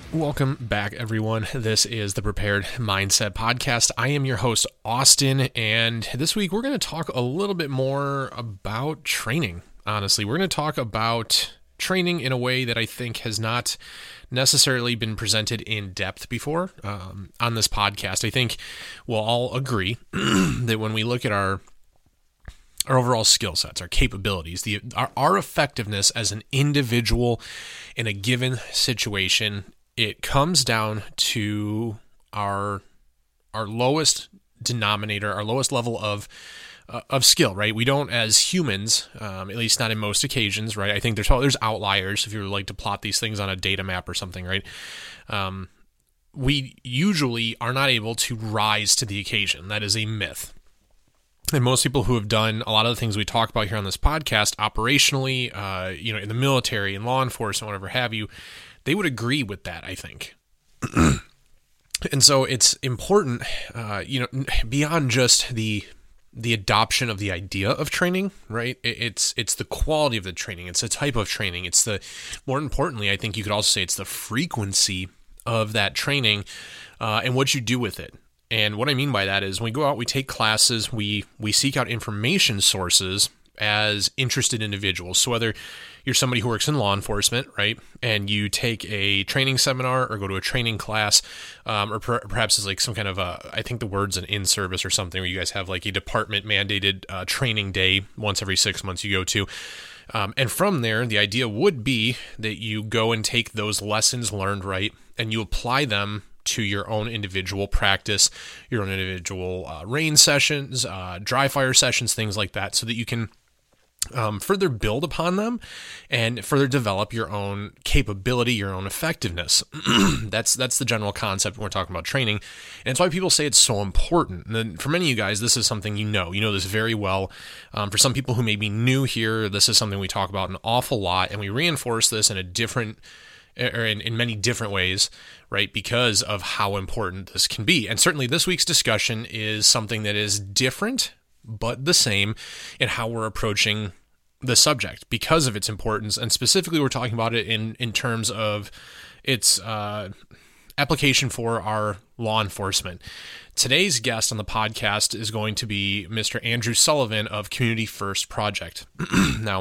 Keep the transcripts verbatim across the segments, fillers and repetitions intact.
Welcome back, everyone. This is the Prepared Mindset Podcast. I am your host, Austin, and this week we're going to talk a little bit more about training. Honestly, we're going to talk about training in a way that I think has not necessarily been presented in depth before um, on this podcast. I think we'll all agree that when we look at our our overall skill sets, our capabilities, the our, our effectiveness as an individual in a given situation, it comes down to our our lowest denominator, our lowest level of uh, of skill, right? We don't, as humans, um, at least not in most occasions, right? I think there's there's outliers if you were like to plot these things on a data map or something, right? Um, we usually are not able to rise to the occasion. That is a myth. And most people who have done a lot of the things we talk about here on this podcast, operationally, uh, you know, in the military, in law enforcement, whatever have you, they would agree with that, I think. And so it's important, uh, you know, beyond just the the adoption of the idea of training, right? It's it's the quality of the training. It's the type of training. It's the, more importantly, I think you could also say it's the frequency of that training uh, and what you do with it. And what I mean by that is when we go out, we take classes, we we seek out information sources as interested individuals. So whether you're somebody who works in law enforcement, right, and you take a training seminar or go to a training class, um, or per- perhaps it's like some kind of a, I think the word's an in-service or something where you guys have like a department mandated uh, training day once every six months you go to. Um, and from there, the idea would be that you go and take those lessons learned, right, and you apply them to your own individual practice, your own individual uh, rain sessions, uh, dry fire sessions, things like that, so that you can um, further build upon them and further develop your own capability, your own effectiveness. that's that's the general concept when we're talking about training, and it's why people say it's so important. And then for many of you guys, this is something you know. You know this very well. Um, for some people who may be new here, this is something we talk about an awful lot, and we reinforce this in a different or in, in many different ways, right, because of how important this can be. And certainly this week's discussion is something that is different, but the same in how we're approaching the subject because of its importance. And specifically, we're talking about it in, in terms of its uh, application for our law enforcement. Today's guest on the podcast is going to be Mister Andrew Sullivan of Community First Project. Now,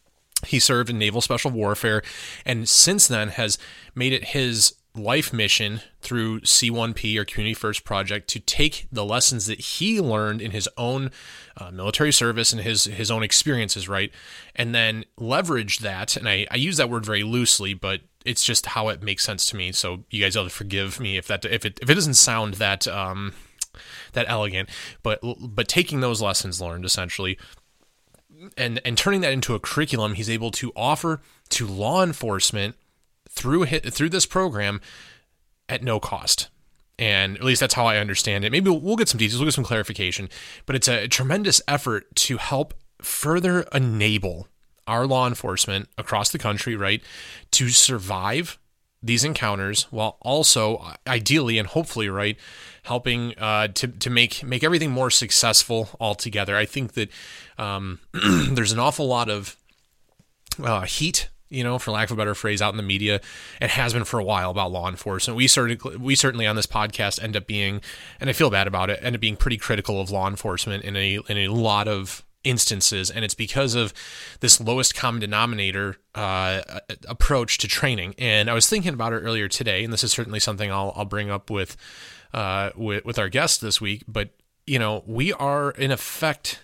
he served in Naval Special Warfare, and since then has made it his life mission through C one P or Community First Project to take the lessons that he learned in his own uh, military service and his his own experiences, right, and then leverage that. And I, I use that word very loosely, but it's just how it makes sense to me. So you guys will have to forgive me if that if it if it doesn't sound that um, that elegant. But but taking those lessons learned essentially. And and turning that into a curriculum, he's able to offer to law enforcement through through this program at no cost. And at least that's how I understand it. Maybe we'll, we'll get some details, we'll get some clarification. But it's a tremendous effort to help further enable our law enforcement across the country, right, to survive these encounters while also ideally and hopefully, right, helping uh, to to make make everything more successful altogether. I think that um, there's an awful lot of uh, heat, you know, for lack of a better phrase, out in the media, and has been for a while about law enforcement. We certainly we certainly on this podcast end up being, and I feel bad about it, end up being pretty critical of law enforcement in a in a lot of instances, and it's because of this lowest common denominator uh, approach to training. And I was thinking about it earlier today, and this is certainly something I'll I'll bring up with uh, with with our guest this week. But you know, we are in effect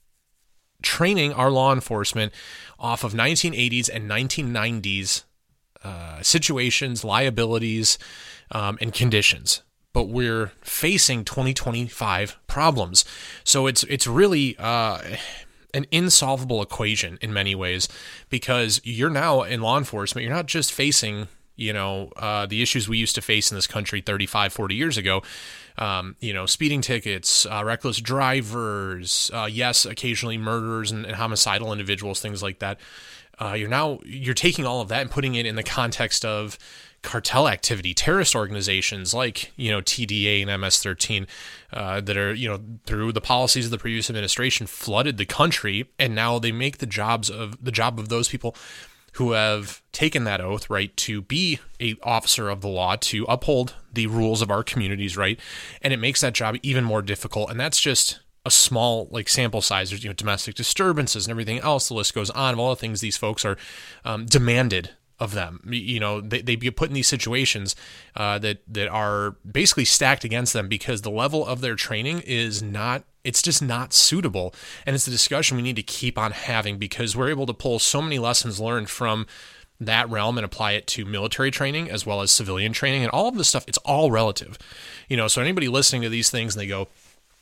training our law enforcement off of nineteen eighties and nineteen nineties uh, situations, liabilities, um, and conditions. But we're facing twenty twenty-five problems. So it's it's really uh, an insolvable equation in many ways, because you're now in law enforcement, you're not just facing, you know, uh, the issues we used to face in this country thirty-five, forty years ago. Um, you know, speeding tickets, uh, reckless drivers, uh, yes, occasionally murderers and, and homicidal individuals, things like that. Uh, you're now, you're taking all of that and putting it in the context of cartel activity, terrorist organizations like, you know, T D A and M S thirteen uh, that are, you know, through the policies of the previous administration flooded the country, and now they make the jobs of the job of those people who have taken that oath, right, to be a officer of the law, to uphold the rules of our communities, right? And it makes that job even more difficult. And that's just a small like sample size. There's, you know, domestic disturbances and everything else. The list goes on of all the things these folks are um, demanded of them. You know, they, they get put in these situations uh, that, that are basically stacked against them because the level of their training is not, it's just not suitable. And it's a discussion we need to keep on having because we're able to pull so many lessons learned from that realm and apply it to military training as well as civilian training and all of this stuff. It's all relative, you know, so anybody listening to these things and they go,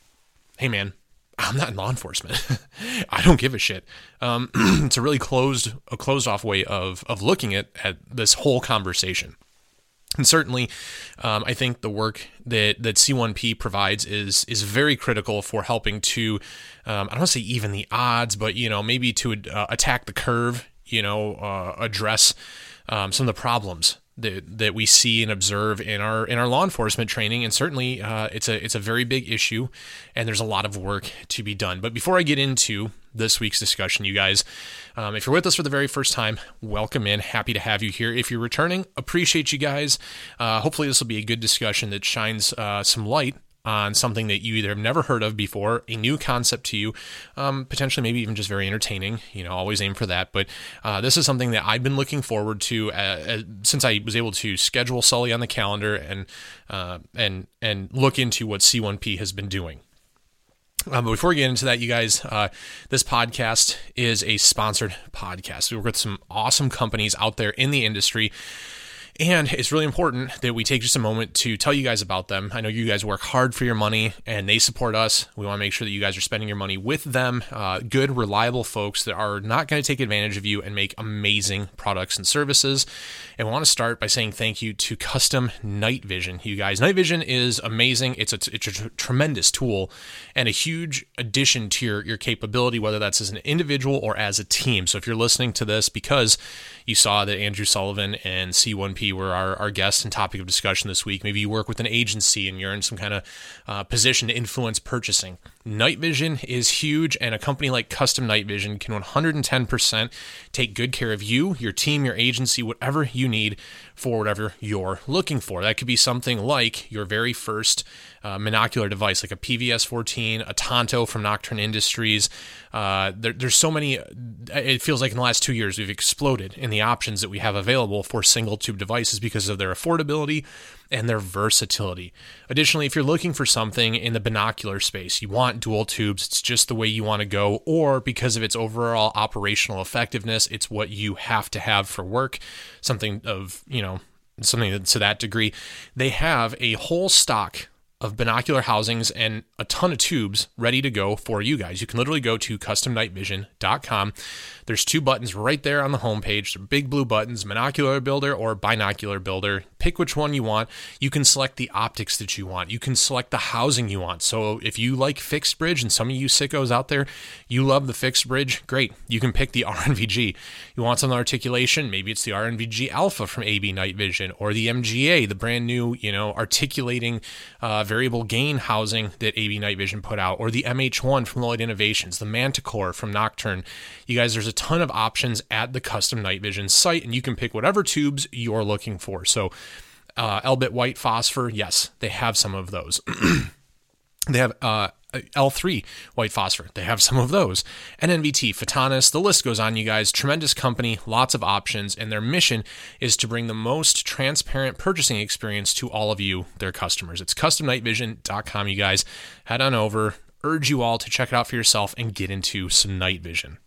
hey man, I'm not in law enforcement. I don't give a shit. Um, it's a really closed, a closed off way of of looking at, at this whole conversation. And certainly, um, I think the work that, that C one P provides is is very critical for helping to, um, I don't want to say even the odds, but, you know, maybe to uh, attack the curve, you know, uh, address um, some of the problems that that we see and observe in our in our law enforcement training, and certainly uh, it's a it's a very big issue, and there's a lot of work to be done. But before I get into this week's discussion, you guys, um, if you're with us for the very first time, welcome in. Happy to have you here. If you're returning, appreciate you guys. Uh, hopefully, this will be a good discussion that shines uh, some light on something that you either have never heard of before, a new concept to you, um, potentially maybe even just very entertaining. You know, always aim for that. But uh, this is something that I've been looking forward to uh, uh, since I was able to schedule Sully on the calendar and uh, and and look into what C one P has been doing. Um, but before we get into that, you guys, uh, this podcast is a sponsored podcast. We work with some awesome companies out there in the industry. And it's really important that we take just a moment to tell you guys about them. I know you guys work hard for your money and they support us. We want to make sure that you guys are spending your money with them. Uh, good, reliable folks that are not going to take advantage of you and make amazing products and services. And we want to start by saying thank you to Custom Night Vision. You guys, Night Vision is amazing. It's a, it's a tr- tremendous tool and a huge addition to your, your capability, whether that's as an individual or as a team. So if you're listening to this because you saw that Andrew Sullivan and C one P were our, our guest and topic of discussion this week. Maybe you work with an agency and you're in some kind of uh, position to influence purchasing. Night Vision is huge, and a company like Custom Night Vision can one hundred ten percent take good care of you, your team, your agency, whatever you need for whatever you're looking for. That could be something like your very first uh, monocular device, like a P V S fourteen, a Tonto from Nocturne Industries. Uh, there, there's so many, it feels like in the last two years we've exploded in the options that we have available for single tube devices because of their affordability and their versatility. Additionally, if you're looking for something in the binocular space, you want dual tubes, it's just the way you want to go, or because of its overall operational effectiveness, it's what you have to have for work, something of, you know, something to that degree, they have a whole stock of binocular housings and a ton of tubes ready to go for you guys. You can literally go to custom night vision dot com. There's two buttons right there on the homepage. They're big blue buttons, monocular builder or binocular builder. Pick which one you want. You can select the optics that you want. You can select the housing you want. So if you like fixed bridge, and some of you sickos out there, you love the fixed bridge, great. You can pick the R N V G. You want some articulation? Maybe it's the R N V G Alpha from A B Night Vision, or the M G A, the brand new, you know, articulating uh, variable gain housing that A B Night Vision put out, or the M H one from Lloyd Innovations, the Manticore from Nocturne. You guys, there's a ton of options at the Custom Night Vision site, and you can pick whatever tubes you're looking for. So uh, Elbit white phosphor, yes, they have some of those. They have uh, L three white phosphor. They have some of those. N N V T, Photonis, the list goes on, you guys. Tremendous company, lots of options, and their mission is to bring the most transparent purchasing experience to all of you, their customers. It's custom night vision dot com, you guys. Head on over. Urge you all to check it out for yourself and get into some night vision.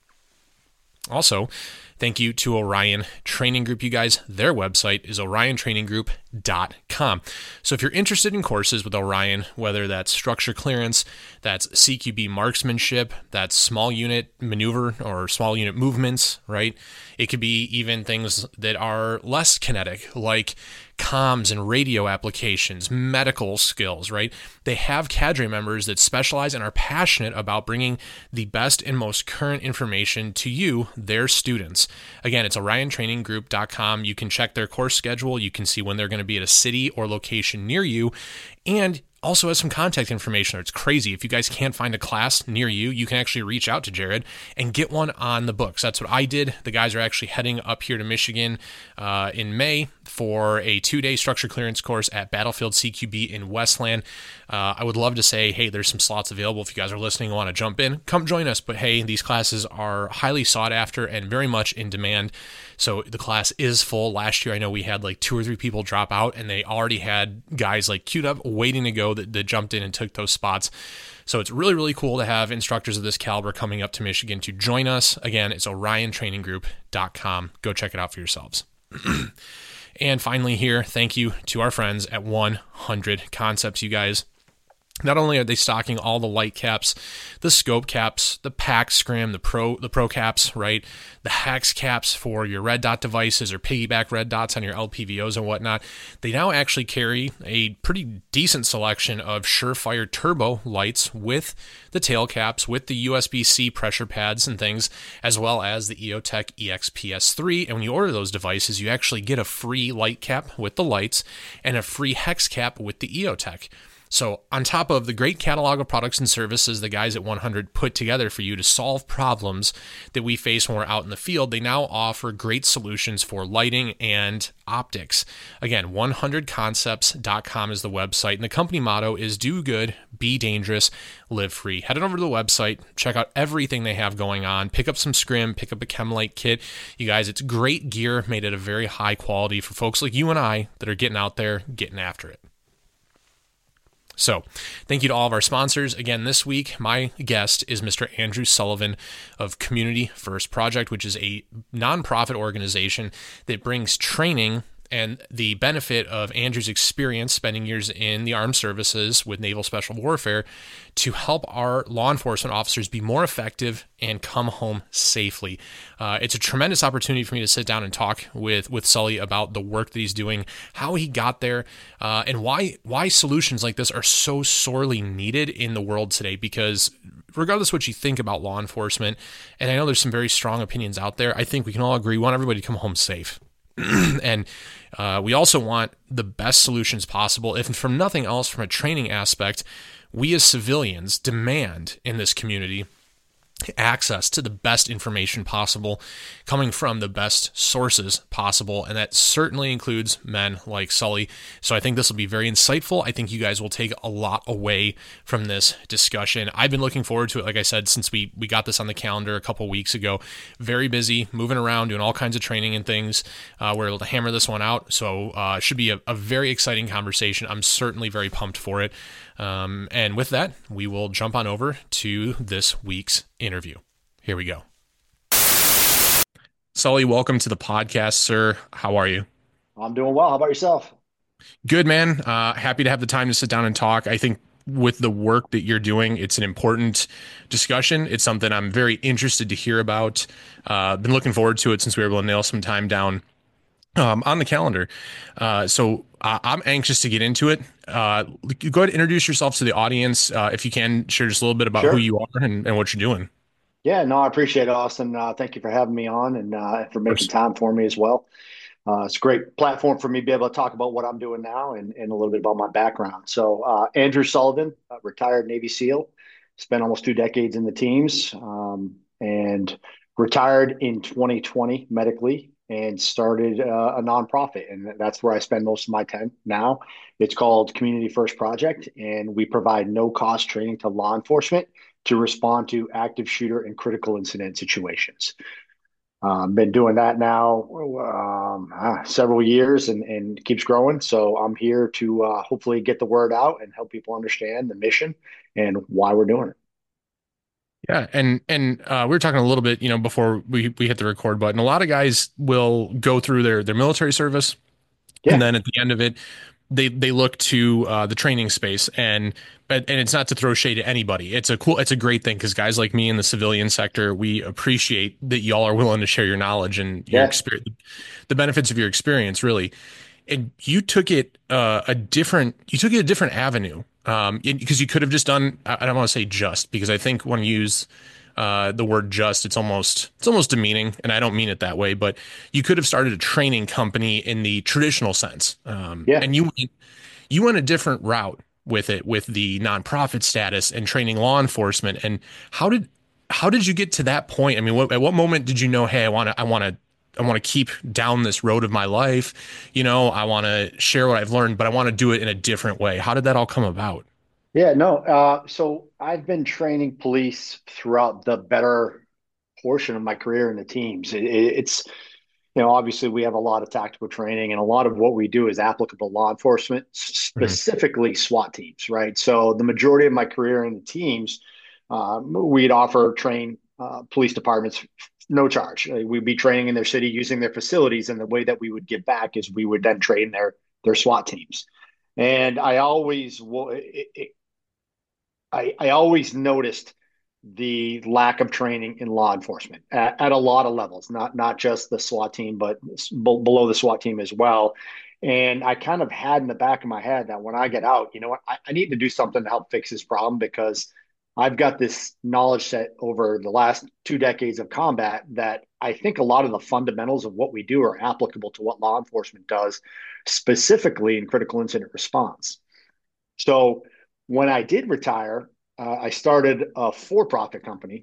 Also, thank you to Orion Training Group, you guys. Their website is orion training group dot com. So if you're interested in courses with Orion, whether that's structure clearance, that's C Q B marksmanship, that's small unit maneuver or small unit movements, right? It could be even things that are less kinetic, like comms and radio applications, medical skills, right? They have cadre members that specialize and are passionate about bringing the best and most current information to you, their students. Again, it's orion training group dot com. You can check their course schedule. You can see when they're going to be at a city or location near you. And also has some contact information. It's crazy. If you guys can't find a class near you, you can actually reach out to Jared and get one on the books. That's what I did. The guys are actually heading up here to Michigan uh, in May for a two-day structure clearance course at Battlefield C Q B in Westland. Uh, I would love to say, hey, there's some slots available. If you guys are listening and want to jump in, come join us. But hey, these classes are highly sought after and very much in demand. So the class is full. Last year, I know we had like two or three people drop out, and they already had guys like queued up waiting to go that, that jumped in and took those spots. So it's really, really cool to have instructors of this caliber coming up to Michigan to join us. Again, it's orion training group dot com. Go check it out for yourselves. And finally here, thank you to our friends at one hundred Concepts, you guys. Not only are they stocking all the light caps, the scope caps, the pack scrim, the pro the pro caps, right? The hex caps for your red dot devices or piggyback red dots on your L P V Os and whatnot. They now actually carry a pretty decent selection of Surefire turbo lights with the tail caps, with the U S B-C pressure pads and things, as well as the EOTech E X P S three. And when you order those devices, you actually get a free light cap with the lights and a free hex cap with the EOTech. So on top of the great catalog of products and services the guys at one hundred put together for you to solve problems that we face when we're out in the field, they now offer great solutions for lighting and optics. Again, one hundred concepts dot com is the website, and the company motto is do good, be dangerous, live free. Head on over to the website, check out everything they have going on, pick up some scrim, pick up a Chemlight kit. You guys, it's great gear made at a very high quality for folks like you and I that are getting out there, getting after it. So thank you to all of our sponsors. Again, this week, my guest is Mister Andrew Sullivan of Community First Project, which is a nonprofit organization that brings training and the benefit of Andrew's experience spending years in the armed services with naval special warfare to help our law enforcement officers be more effective and come home safely. Uh, it's a tremendous opportunity for me to sit down and talk with, with Sully about the work that he's doing, how he got there, uh, and why, why solutions like this are so sorely needed in the world today. Because regardless of what you think about law enforcement, and I know there's some very strong opinions out there, I think we can all agree we want everybody to come home safe. and uh, we also want the best solutions possible. If from nothing else, from a training aspect, we as civilians demand in this community access to the best information possible coming from the best sources possible, and that certainly includes men like Sully. So I think this will be very insightful. I think you guys will take a lot away from this discussion. I've been looking forward to it, like I said, since we we got this on the calendar a couple weeks ago. Very busy, moving around, doing all kinds of training and things. Uh, we're able to hammer this one out, so uh, it should be a, a very exciting conversation. I'm certainly very pumped for it. Um, and with that, we will jump on over to this week's interview. Here we go. Sully, welcome to the podcast, sir. How are you? I'm doing well. How about yourself? Good, man. Uh, happy to have the time to sit down and talk. I think with the work that you're doing, it's an important discussion. It's something I'm very interested to hear about. Uh, been looking forward to it since we were able to nail some time down Um, on the calendar. Uh, so uh, I'm anxious to get into it. Uh, go ahead and introduce yourself to the audience. Uh, if you can, share just a little bit about who Sure. you are and, and what you're doing. Yeah, no, I appreciate it, Austin. Uh, thank you for having me on and uh, for Of making course. time for me as well. Uh, it's a great platform for me to be able to talk about what I'm doing now and, and a little bit about my background. So, uh, Andrew Sullivan, uh, retired Navy SEAL, spent almost two decades in the teams, um, and retired in twenty twenty medically and started uh, a nonprofit. And that's where I spend most of my time now. It's called Community First Project, and we provide no cost training to law enforcement to respond to active shooter and critical incident situations. Um, been doing that now um, ah, several years and, and keeps growing. So I'm here to uh, hopefully get the word out and help people understand the mission and why we're doing it. Yeah, and and uh, we were talking a little bit, you know, before we we hit the record button. A lot of guys will go through their their military service, and Yeah, then at the end of it, they they look to uh, the training space, and but and it's not to throw shade at anybody. It's a cool, it's a great thing because guys like me in the civilian sector, we appreciate that y'all are willing to share your knowledge and your yeah, experience, the benefits of your experience, really. And you took it uh, a different, you took it a different avenue, um, because you could have just done. I I don't want to say just because I think when you use uh, the word just, it's almost it's almost demeaning, and I don't mean it that way. But you could have started a training company in the traditional sense, um, yeah. and you went, you went a different route with it, with the nonprofit status and training law enforcement. And how did how did you get to that point? I mean, what, at what moment did you know, hey, I want to I want to I want to keep down this road of my life. You know, I want to share what I've learned, but I want to do it in a different way. How did that all come about? Yeah, no. Uh, so I've been training police throughout the better portion of my career in the teams. It, it, it's, you know, obviously we have a lot of tactical training, and a lot of what we do is applicable to law enforcement, Mhm. specifically SWAT teams, right? So the majority of my career in the teams, um, we'd offer train uh, police departments no charge. Uh, We'd be training in their city using their facilities, and the way that we would give back is we would then train their their SWAT teams. And I always, it, it, I, I always noticed the lack of training in law enforcement at, at a lot of levels, not not just the SWAT team, but b- below the SWAT team as well. And I kind of had in the back of my head that when I get out, you know what, I, I need to do something to help fix this problem, because I've got this knowledge set over the last two decades of combat that I think a lot of the fundamentals of what we do are applicable to what law enforcement does, specifically in critical incident response. So when I did retire, uh, I started a for-profit company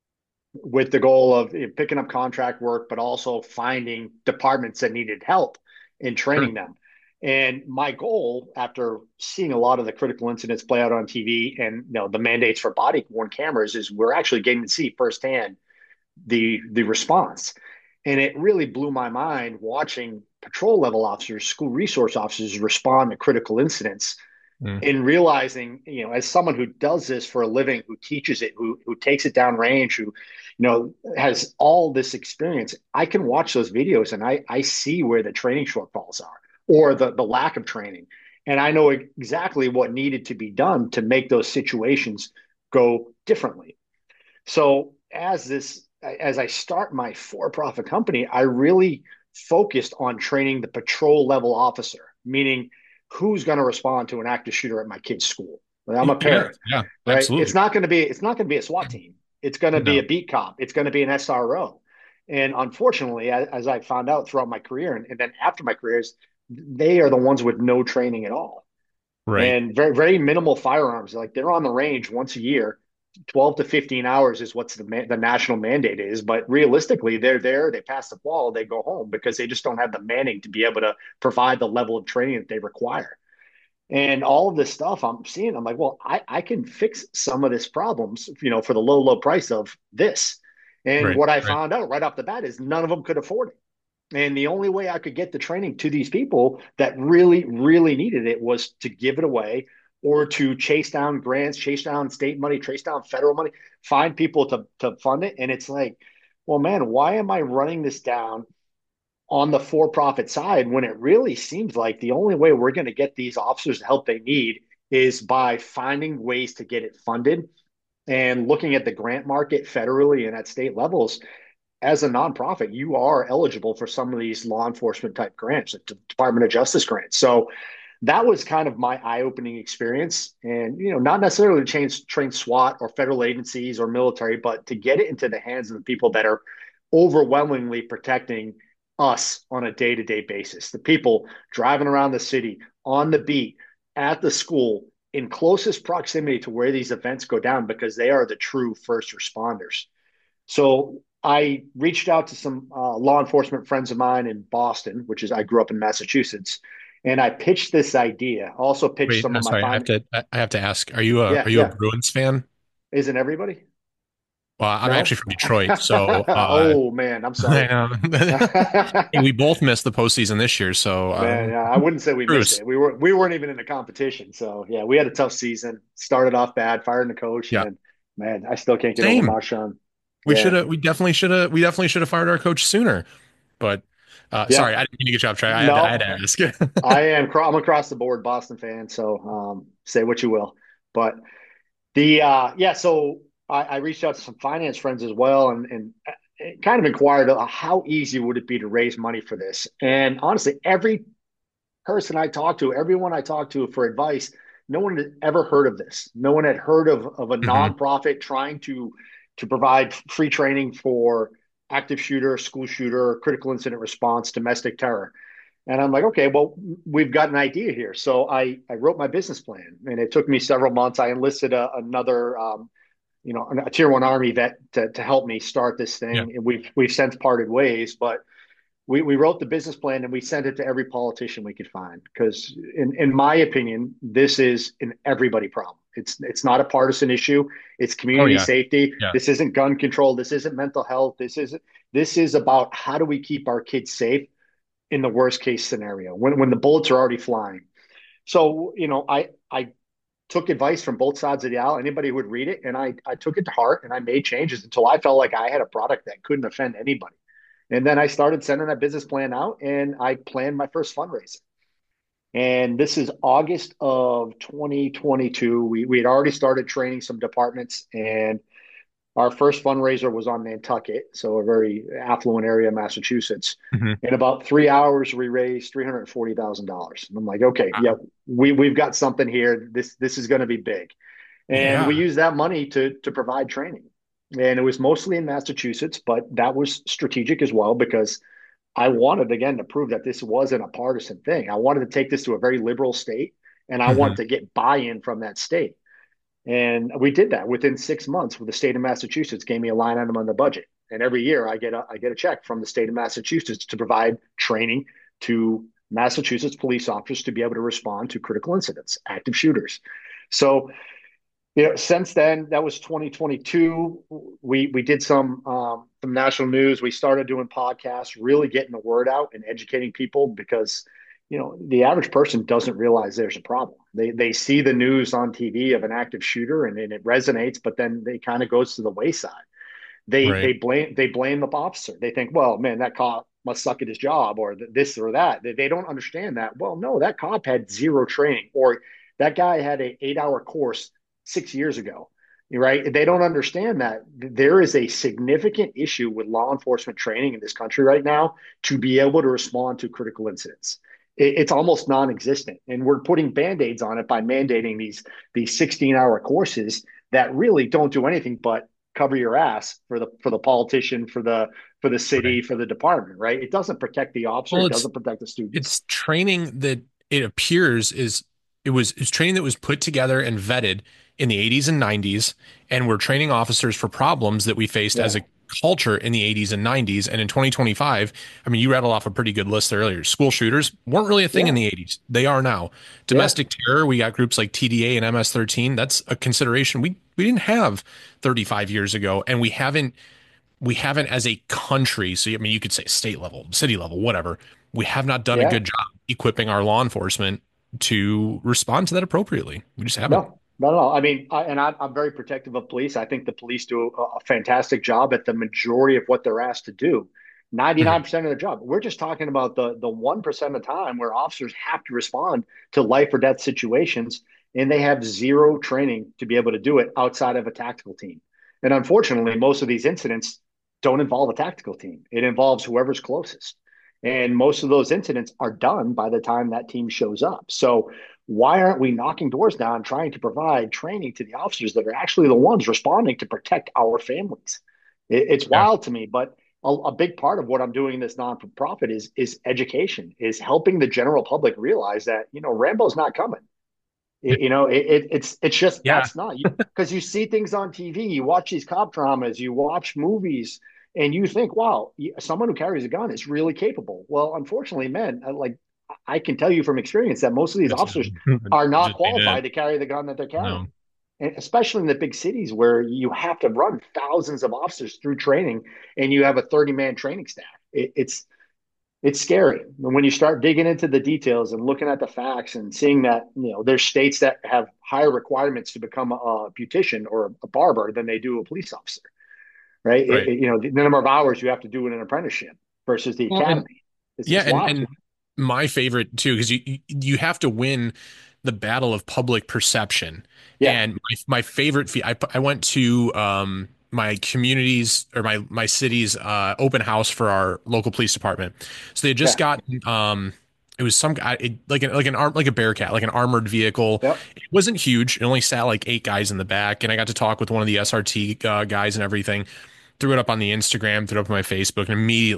with the goal of, you know, picking up contract work, but also finding departments that needed help in Sure. training them. And my goal, after seeing a lot of the critical incidents play out on T V, and you know the mandates for body worn cameras, is we're actually getting to see firsthand the the response. And it really blew my mind watching patrol level officers, school resource officers respond to critical incidents, Mm. in realizing, you know, as someone who does this for a living, who teaches it, who who takes it down range, who, you know, has all this experience, I can watch those videos and I I see where the training shortfalls are, or the the lack of training. And I know exactly what needed to be done to make those situations go differently. So as this as I start my for-profit company, I really focused on training the patrol level officer, meaning who's going to respond to an active shooter at my kid's school. I'm a Yeah, parent, yeah, right? It's absolutely. not going to be it's not going to be a SWAT team. It's going to be a No, beat cop. It's going to be an S R O. And unfortunately, as, as I found out throughout my career, and, and then after my careers, they are the ones with no training at all, right, and very very minimal firearms. Like they're on the range once a year. twelve to fifteen hours is what's the man, the national mandate is, but realistically they're there, they pass the ball, they go home, because they just don't have the manning to be able to provide the level of training that they require. And all of this stuff I'm seeing, I'm like, well, I, I can fix some of this problems, you know, for the low low price of this. And right, what I right. found out right off the bat is none of them could afford it. And the only way I could get the training to these people that really, really needed it was to give it away, or to chase down grants, chase down state money, chase down federal money, find people to, to fund it. And it's like, well, man, why am I running this down on the for profit side when it really seems like the only way we're going to get these officers the help they need is by finding ways to get it funded, and looking at the grant market federally and at state levels. As a nonprofit, you are eligible for some of these law enforcement type grants, the Department of Justice grants. So that was kind of my eye-opening experience. And, you know, not necessarily to change, train SWAT or federal agencies or military, but to get it into the hands of the people that are overwhelmingly protecting us on a day-to-day basis. The people driving around the city, on the beat, at the school, in closest proximity to where these events go down, because they are the true first responders. So I reached out to some uh, law enforcement friends of mine in Boston, which is, I grew up in Massachusetts, and I pitched this idea. Also pitched Wait, some I'm of my sorry. I have fine. to. I I have to ask. Are you a Yeah, Are you a yeah. Bruins fan? Isn't everybody? Well, I'm actually No. from Detroit, so uh, Oh man, I'm I sorry. know. Hey, we both missed the postseason this year, so Man, uh, yeah, I wouldn't say we missed Bruce. it. We were we weren't even in the competition. So yeah, we had a tough season. Started off bad, fired the coach, and Yeah, then, man, I still can't get over same. Marshawn. We should Yeah, have. We definitely should have. We definitely should have fired our coach sooner. But uh, yeah. sorry, I didn't mean to get you off track. I had to. I had to No, ask. I am. I'm across the board Boston fan. So um, say what you will, but The uh, yeah, so I, I reached out to some finance friends as well, and and kind of inquired, uh, how easy would it be to raise money for this. And honestly, every person I talked to, everyone I talked to for advice, no one had ever heard of this. No one had heard of of a Mhm. nonprofit trying to to provide free training for active shooter, school shooter, critical incident response, domestic terror. And I'm like, okay, well, we've got an idea here. So I, I wrote my business plan, and it took me several months. I enlisted a, another, um, you know, a tier one Army vet to, to help me start this Yeah. thing. And we've, we've since parted ways, but we, we wrote the business plan and we sent it to every politician we could find. Because in, in my opinion, this is an everybody problem. It's, it's not a partisan issue. It's Oh community yeah. safety. Yeah. This isn't gun control. This isn't mental health. This isn't, this is about how do we keep our kids safe in the worst case scenario when, when the bullets are already flying. So, you know, I, I took advice from both sides of the aisle, anybody who would read it. And I, I took it to heart and I made changes until I felt like I had a product that couldn't offend anybody. And then I started sending that business plan out and I planned my first fundraiser. And this is August of twenty twenty-two. We, we had already started training some departments, and our first fundraiser was on Nantucket, so a very affluent area of Massachusetts. Hmm. In about three hours, we raised three hundred forty thousand dollars. And I'm like, okay, yeah, Wow. we we've got something here. This this is going to be big, and we Yeah. used that money to to provide training. And it was mostly in Massachusetts, but that was strategic as well because I wanted again to prove that this wasn't a partisan thing. I wanted to take this to a very liberal state, and I wanted Hmm. to get buy-in from that state. And we did that within six months. With the state of Massachusetts gave me a line item on the budget, and every year I get a I get a check from the state of Massachusetts to provide training to Massachusetts police officers to be able to respond to critical incidents, active shooters. So, you know, since then, that was twenty twenty-two. We we did some um, some national news. We started doing podcasts, really getting the word out and educating people because, you know, the average person doesn't realize there's a problem. They they see the news on T V of an active shooter and, and it resonates, but then they kind of goes to the wayside. They Right. they blame they blame the officer. They think, well, man, that cop must suck at his job or this or that. They, they don't understand that. Well, no, that cop had zero training, or that guy had a eight hour course six years ago. Right? They don't understand that there is a significant issue with law enforcement training in this country right now to be able to respond to critical incidents. It's almost non-existent, and we're putting band-aids on it by mandating these these sixteen hour courses that really don't do anything but cover your ass for the for the politician, for the for the Right. city, for the department, right? It doesn't protect the officer, Well, it it's doesn't protect the students. it's training that it appears is it was it's training that was put together and vetted in the eighties and nineties, and we're training officers for problems that we faced as Yeah, a culture in the eighties and nineties. And in twenty twenty-five, I mean, you rattled off a pretty good list there earlier. School shooters weren't really a thing in yeah, the eighties. They are now. yeah, Domestic terror, we got groups like T D A and M S thirteen. That's a consideration we we didn't have thirty-five years ago, and we haven't we haven't as a country, so I mean you could say state level, city level, whatever. We have not done a yeah. good job equipping our law enforcement to respond to that appropriately. We just haven't. No, not at all. I mean, I, and I, I'm very protective of police. I think the police do a, a fantastic job at the majority of what they're asked to do. Mhm. ninety-nine percent of the job. We're just talking about the the one percent of the time where officers have to respond to life or death situations, and they have zero training to be able to do it outside of a tactical team. And unfortunately, most of these incidents don't involve a tactical team. It involves whoever's closest. And most of those incidents are done by the time that team shows up. So why aren't we knocking doors down, trying to provide training to the officers that are actually the ones responding to protect our families? It, it's Yeah. wild to me, but a, a big part of what I'm doing in this non-for-profit is is education, is helping the general public realize that you know Rambo's not coming. It, you know, it, it, it's it's just Yeah. that's not you because you see things on T V, you watch these cop dramas, you watch movies, and you think, wow, someone who carries a gun is really capable. Well, unfortunately, men, uh, like I can tell you from experience that most of these It's officers are not just ain't it. qualified to carry the gun that they're carrying. No. And especially in the big cities where you have to run thousands of officers through training and you have a thirty man training staff. It, it's it's scary. And when you start digging into the details and looking at the facts and seeing that, you know, there's states that have higher requirements to become a, a beautician or a barber than they do a police officer, right? It, Right. it, you know, the number of hours you have to do in an apprenticeship versus the Well, and academy. It's, yeah, it's and wild. and my favorite too, because you you you have to win the battle of public perception. Yeah. And my, my favorite fe I I went to um my community's or my my city's uh open house for our local police department. So they had just Yeah. got um it was some guy it, like an like an arm like a Bearcat, like an armored vehicle. Yep. It wasn't huge. It only sat like eight guys in the back, and I got to talk with one of the S R T uh, guys and everything. Threw it up on the Instagram, threw it up on my Facebook, and immediately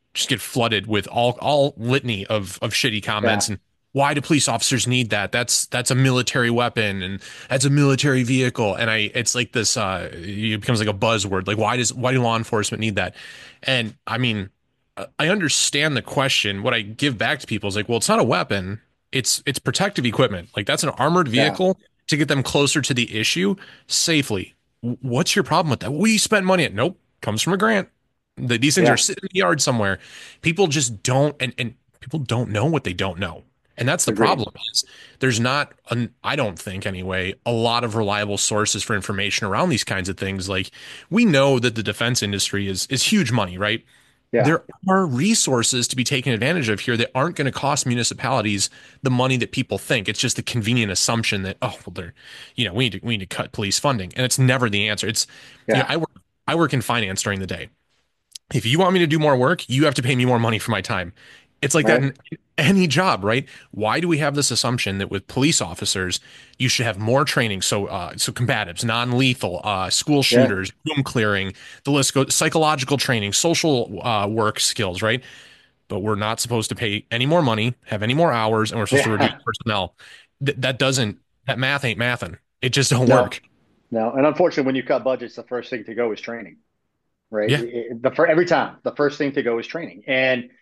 just get flooded with all all litany of of shitty Yeah. comments and why do police officers need that? That's that's a military weapon and that's a military vehicle. And I it's like this uh it becomes like a buzzword. Like why does why do law enforcement need that? And I mean, I understand the question. What I give back to people is like, well, it's not a weapon. It's it's protective equipment. Like that's an armored Yeah. vehicle to get them closer to the issue safely. What's your problem with that? We spent money at nope, comes from a grant. The, these things are Yeah. sitting in the yard somewhere. People just don't, and, and people don't know what they don't know. And that's the Agreed. problem is there's not, an, I don't think anyway, a lot of reliable sources for information around these kinds of things. Like we know that the defense industry is is huge money, right? Yeah. There are resources to be taken advantage of here that aren't going to cost municipalities the money that people think. It's just the convenient assumption that, oh, well, they're, you know, we need to we need to cut police funding. And it's never the answer. It's, you know, Yeah. I work I work in finance during the day. If you want me to do more work, you have to pay me more money for my time. It's like that Right. in any job, right? Why do we have this assumption that with police officers, you should have more training? So, uh, so combatives, non-lethal, uh, school Yeah. shooters, boom clearing, the list goes, psychological training, social uh, work skills, right? But we're not supposed to pay any more money, have any more hours, and we're supposed to reduce Yeah. personnel. Th- that doesn't, that math ain't mathin'. It just don't No. work. No. And unfortunately, when you cut budgets, the first thing to go is training, right? Yeah. It- it- the for every time, the first thing to go is training. And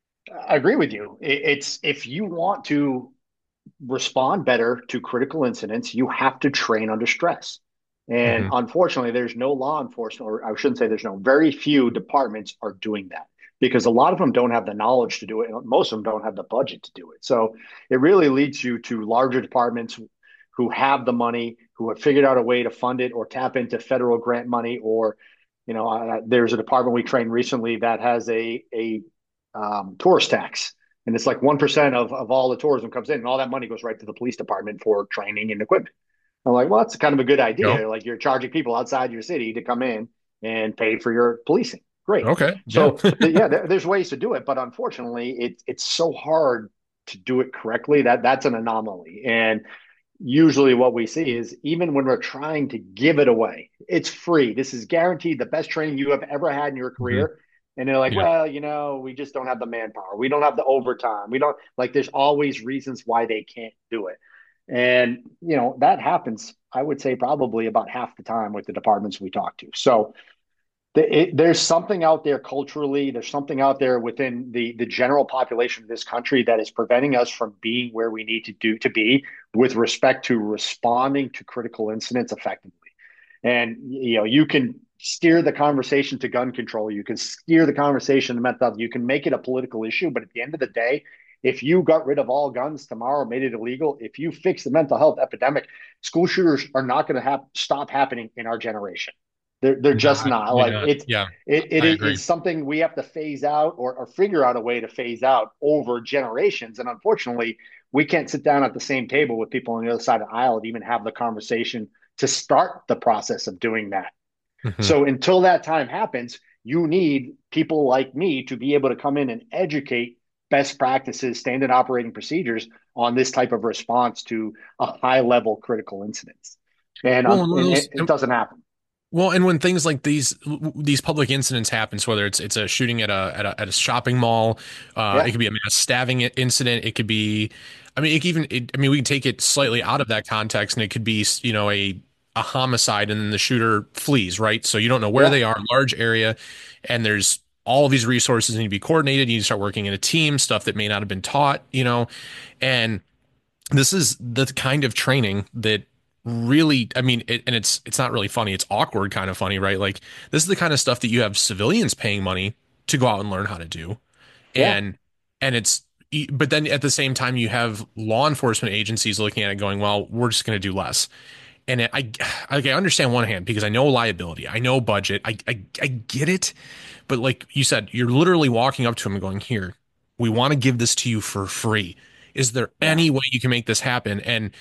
I agree with you. It, it's if you want to respond better to critical incidents, you have to train under stress. And Hmm. unfortunately, there's no law enforcement, or I shouldn't say there's no, very few departments are doing that because a lot of them don't have the knowledge to do it. And most of them don't have the budget to do it. So it really leads you to larger departments who have the money, who have figured out a way to fund it or tap into federal grant money. Or, you know, uh, there's a department we trained recently that has a, a um, tourist tax, and it's like one percent of, of all the tourism comes in, and all that money goes right to the police department for training and equipment. I'm like, well, that's kind of a good No. idea. Like you're charging people outside your city to come in and pay for your policing. Great. Okay. Yeah. So yeah, there, there's ways to do it, but unfortunately, it, it's so hard to do it correctly that that's an anomaly. And usually what we see is even when we're trying to give it away, it's free. This is guaranteed the best training you have ever had in your Hmm. career. And they're like, Yeah. well, you know, we just don't have the manpower. We don't have the overtime. We don't like, there's always reasons why they can't do it. And, you know, that happens, I would say, probably about half the time with the departments we talk to. So it, there's something out there culturally. There's something out there within the the general population of this country that is preventing us from being where we need to do to be with respect to responding to critical incidents effectively. And you know, you can steer the conversation to gun control. You can steer the conversation to mental health. You can make it a political issue, but at the end of the day, if you got rid of all guns tomorrow, made it illegal, if you fix the mental health epidemic, school shooters are not going to have stop happening in our generation. They're they're No, just not absolutely like not. it's Yeah, it, it I agree. is something we have to phase out or, or figure out a way to phase out over generations. And unfortunately, we can't sit down at the same table with people on the other side of the aisle to even have the conversation to start the process of doing that. Hmm. So until that time happens, you need people like me to be able to come in and educate best practices, standard operating procedures on this type of response to a high level critical incidents. And, Well, um, and when and those, it, it doesn't happen. well, and when things like these these public incidents happens, whether it's it's a shooting at a at a, at a shopping mall, uh, it Yeah. could be a mass stabbing incident. It could be, I mean, it could even, it, I mean, we can take it slightly out of that context, and it could be, you know, a a homicide, and then the shooter flees, right? So you don't know where Yeah. they are, large area, and there's all of these resources need to be coordinated. You need to start working in a team, stuff that may not have been taught, you know, and this is the kind of training that really, I mean, it, and it's it's not really funny, it's awkward kind of funny, right? Like this is the kind of stuff that you have civilians paying money to go out and learn how to do. Yeah. And and it's but then at the same time you have law enforcement agencies looking at it going, well, we're just going to do less. And it, I I understand one hand because I know liability, I know budget, I, I I get it, but like you said, you're literally walking up to them and going, here, we want to give this to you for free. Is there Yeah. any way you can make this happen? And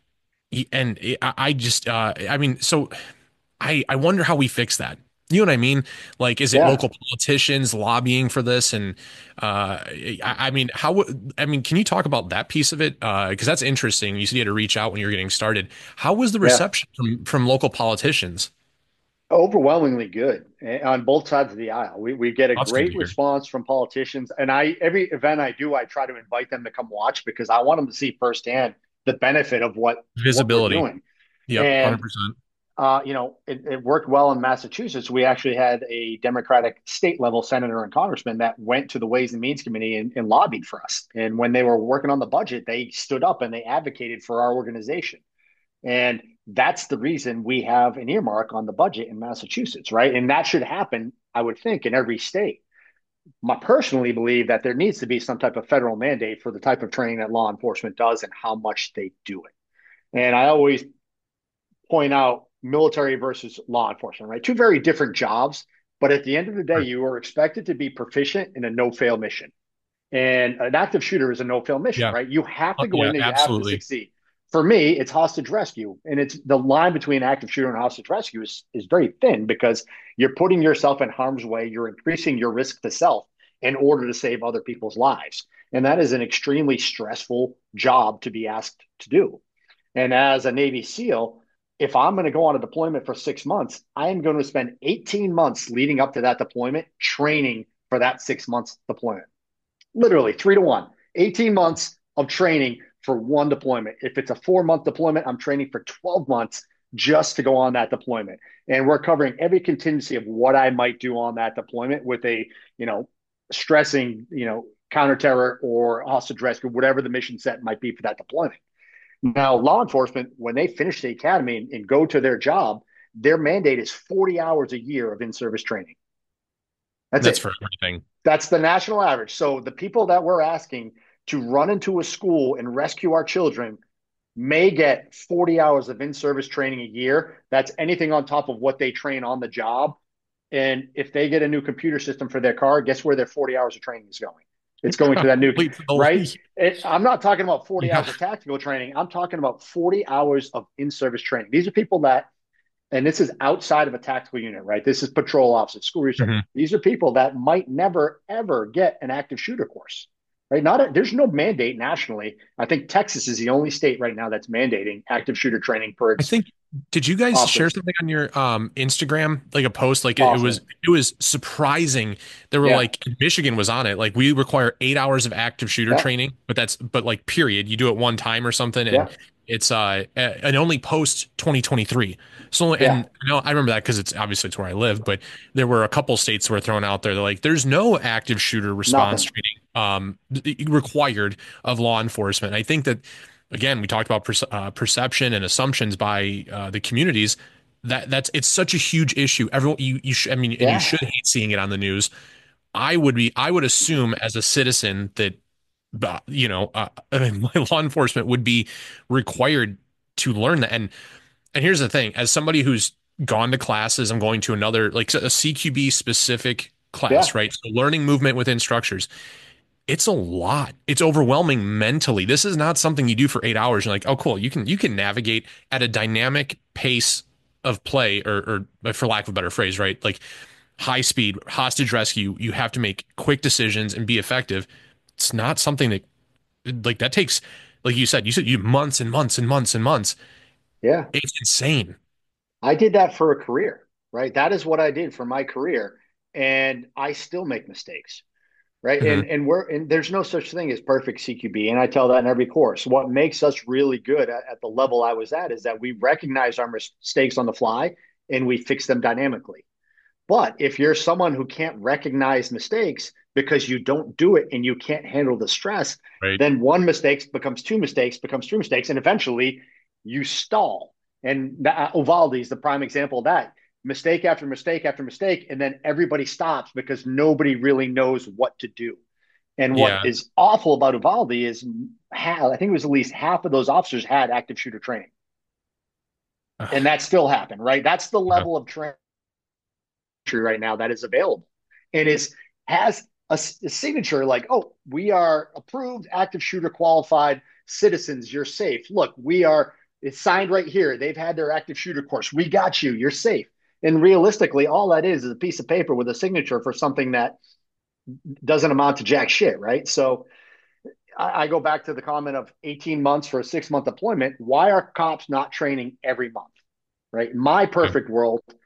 and I just, uh, I mean, so I, I wonder how we fix that. You know what I mean? Like, is it Yeah. local politicians lobbying for this? And uh, I, I mean, how? I mean, can you talk about that piece of it? Uh, because that's interesting. You said you had to reach out when you were getting started. How was the Yeah. reception from from local politicians? Overwhelmingly good eh, on both sides of the aisle. We we get a That's good to great hear. response from politicians, and I every event I do, I try to invite them to come watch because I want them to see firsthand the benefit of what what we're Visibility. doing. Yep, And one hundred percent. uh, you know, it, it worked well in Massachusetts. We actually had a Democratic state level senator and congressman that went to the Ways and Means Committee and, and lobbied for us. And when they were working on the budget, they stood up and they advocated for our organization. And that's the reason we have an earmark on the budget in Massachusetts, right? And that should happen, I would think, in every state. I personally believe that there needs to be some type of federal mandate for the type of training that law enforcement does and how much they do it. And I always point out military versus law enforcement, right? Two very different jobs, but at the end of the day, Right. you are expected to be proficient in a no fail mission. And an active shooter is a no fail mission, Yeah. right? You have Uh, to go yeah, in there, you have to absolutely. succeed. For me, it's hostage rescue. And it's the line between active shooter and hostage rescue is, is very thin because you're putting yourself in harm's way. You're increasing your risk to self in order to save other people's lives. And that is an extremely stressful job to be asked to do. And as a Navy SEAL, if I'm going to go on a deployment for six months, I am going to spend eighteen months leading up to that deployment training for that six months deployment. Literally three to one, eighteen months of training for one deployment. If it's a four month deployment, I'm training for twelve months just to go on that deployment. And we're covering every contingency of what I might do on that deployment with a, you know, stressing, you know, counterterror or hostage rescue, whatever the mission set might be for that deployment. Now, law enforcement, when they finish the academy and, and go to their job, their mandate is forty hours a year of in service training. That's That's it. for everything. That's the national average. So the people that we're asking to run into a school and rescue our children may get forty hours of in service training a year. That's anything on top of what they train on the job. And if they get a new computer system for their car, guess where their forty hours of training is going? It's going to that new, Complete right? the It, I'm not talking about forty yeah. hours of tactical training. I'm talking about forty hours of in service training. These are people that, and this is outside of a tactical unit, right? This is patrol officers, school research. Mhm. These are people that might never, ever get an active shooter course, right? Not a, there's no mandate nationally. I think Texas is the only state right now that's mandating active shooter training for I its think did you guys share officers. something on your um Instagram, like a post? Like it, it was Awesome. it was surprising. There were Yeah. like Michigan was on it. Like we require eight hours of active shooter Yeah. training, but that's but like period. You do it one time or something, and Yeah. it's uh and only post twenty twenty-three. So Yeah. and you know I remember that because it's obviously it's where I live, but there were a couple states that were thrown out there. They're like, there's no active shooter response Nothing. training um required of law enforcement. I think that again, we talked about perce- uh, perception and assumptions by uh, the communities. That that's it's such a huge issue. Everyone, you you should, I mean, and you Yeah. should hate seeing it on the news. I would be, I would assume as a citizen that, uh, you know, uh, my law enforcement would be required to learn that. And and here's the thing: as somebody who's gone to classes, I'm going to another like a C Q B specific class, Yeah. right? So learning movement within structures it's a lot. It's overwhelming mentally. This is not something you do for eight hours. You're like, oh, cool. You can you can navigate at a dynamic pace of play, or, or for lack of a better phrase, right? Like high speed hostage rescue. You have to make quick decisions and be effective. It's not something that like that takes, like you said, you said you months and months and months and months. Yeah. It's insane. I did that for a career, right? That is what I did for my career. And I still make mistakes. Right. And Hmm. and we're and there's no such thing as perfect C Q B. And I tell that in every course. What makes us really good at, at the level I was at is that we recognize our mistakes on the fly and we fix them dynamically. But if you're someone who can't recognize mistakes because you don't do it and you can't handle the stress, Right. then one mistake becomes two mistakes, becomes three mistakes, and eventually you stall. And uh, Uvalde is the prime example of that. Mistake after mistake after mistake, and then everybody stops because nobody really knows what to do. And what Yeah. is awful about Uvalde is, half, I think it was at least half of those officers had active shooter training, and Ugh. that still happened. Right, that's the Yeah. level of training right now that is available and is has a, a signature like, oh, we are approved active shooter qualified citizens, you're safe. Look, we are, it's signed right here, they've had their active shooter course, we got you, you're safe. And realistically, all that is is a piece of paper with a signature for something that doesn't amount to jack shit, right? So I, I go back to the comment of eighteen months for a six month deployment. Why are cops not training every month, right? In my Yeah. perfect world,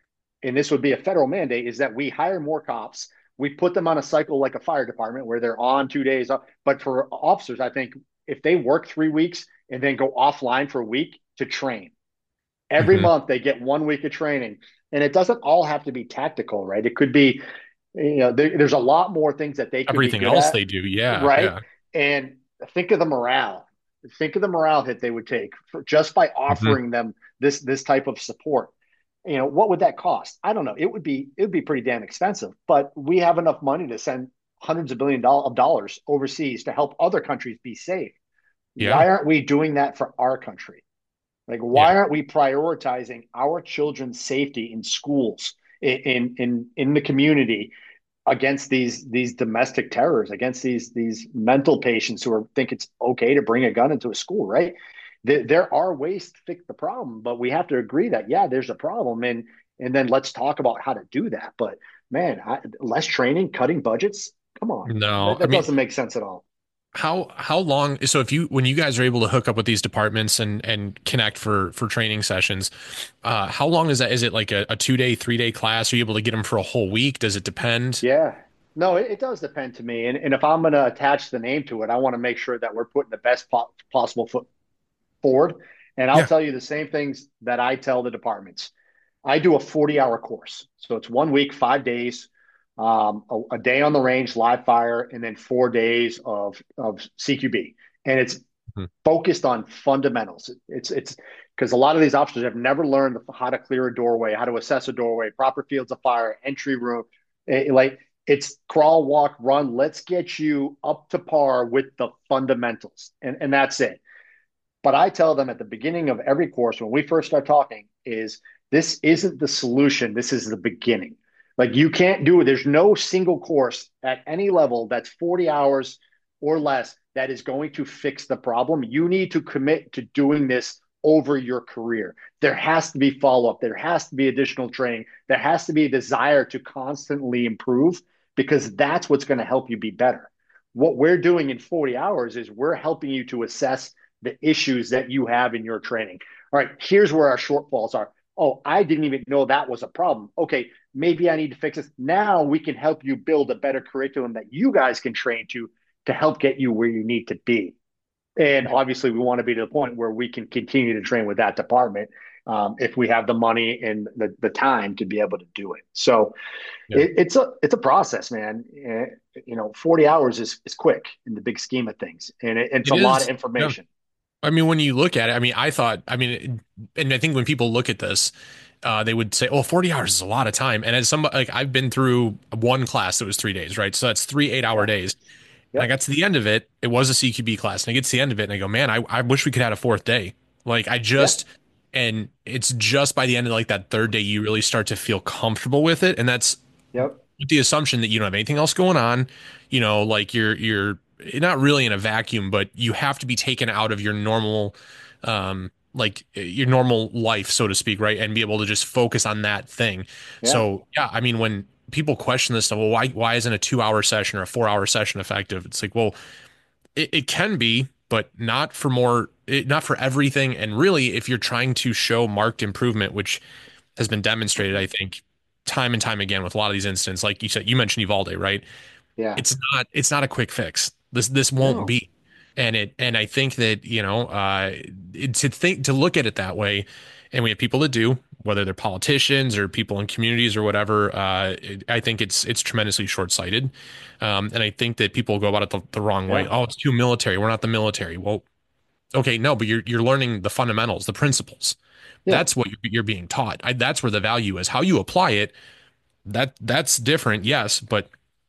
and this would be a federal mandate, is that we hire more cops. We put them on a cycle like a fire department where they're on two days off. But for officers, I think if they work three weeks and then go offline for a week to train, every Hmm. month they get one week of training. And it doesn't all have to be tactical, right? It could be, you know, there, there's a lot more things that they could be Everything good else at, they do. Yeah. right? Yeah. And think of the morale. Think of the morale hit they would take for just by Hmm. offering them this this type of support. You know, what would that cost? I don't know. It would be it would be pretty damn expensive, but we have enough money to send hundreds of billion dollars of dollars overseas to help other countries be safe. Yeah. Why aren't we doing that for our country? Like, Yeah. why aren't we prioritizing our children's safety in schools, in in in the community, against these these domestic terrors, against these these mental patients who are think it's okay to bring a gun into a school, right? There, there are ways to fix the problem, but we have to agree that yeah, there's a problem, and and then let's talk about how to do that. But man, I, less training, cutting budgets, come on, No, that, I that mean, doesn't make sense at all. how how long? So if you when you guys are able to hook up with these departments and and connect for for training sessions, uh, how long is that? Is it like a, a two day, three day class? Are you able to get them for a whole week? Does it depend? Yeah. No, it, it does depend to me. And, and if I'm going to attach the name to it, I want to make sure that we're putting the best po possible foot forward. And I'll Yeah. tell you the same things that I tell the departments. I do a forty hour course. So it's one week, five days, um, a, a day on the range, live fire, and then four days of, of C Q B. And it's Mhm. focused on fundamentals. It's, it's because a lot of these officers have never learned how to clear a doorway, how to assess a doorway, proper fields of fire, entry room. It, like it's crawl, walk, run. Let's get you up to par with the fundamentals. And, and that's it. But I tell them at the beginning of every course when we first start talking is this isn't the solution. This is the beginning. Like you can't do it. There's no single course at any level that's forty hours or less that is going to fix the problem. You need to commit to doing this over your career. There has to be follow up. There has to be additional training. There has to be a desire to constantly improve because that's what's going to help you be better. What we're doing in forty hours is we're helping you to assess the issues that you have in your training. All right, here's where our shortfalls are. Oh, I didn't even know that was a problem. Okay, maybe I need to fix this. Now we can help you build a better curriculum that you guys can train to to help get you where you need to be. And obviously, we want to be to the point where we can continue to train with that department um, if we have the money and the, the time to be able to do it. So Yeah. it, it's a it's a process, man. Uh, you know, forty hours is is quick in the big scheme of things, and it, it's It a lot of is. Yeah. information. I mean, when you look at it, I mean, I thought, I mean, and I think when people look at this, uh, they would say, "Oh, forty hours is a lot of time." And as somebody, like, I've been through one class that was three days, right? So that's three eight-hour Yeah. days. And I Yep. got to the end of it. It was a C Q B class, and I get to the end of it, and I go, "Man, I, I wish we could have a fourth day." Like, I Yeah. just, and it's just by the end of like that third day, you really start to feel comfortable with it, and that's Yep. with the assumption that you don't have anything else going on, you know, like you're you're not really in a vacuum, but you have to be taken out of your normal um like your normal life, so to speak, right? And be able to just focus on that thing. Yeah. So yeah, I mean, when people question this stuff, well, why why isn't a two hour session or a four hour session effective? It's like, well, it, it can be, but not for more, it, not for everything. And really, if you're trying to show marked improvement, which has been demonstrated, I think, time and time again with a lot of these incidents. Like you said, you mentioned Uvalde, right? Yeah. It's not it's not a quick fix. This this won't No. be. And it and I think that, you know, uh it, to think to look at it that way, and we have people that do, whether they're politicians or people in communities or whatever, uh it, I think it's it's tremendously short-sighted. Um and I think that people go about it the, the wrong way. Yeah. Oh, it's too military. We're not the military. Well, okay, no, but you're you're learning the fundamentals, the principles. Yeah. That's what you're, you're being taught. I, that's where the value is. How you apply it, that that's different, yes, but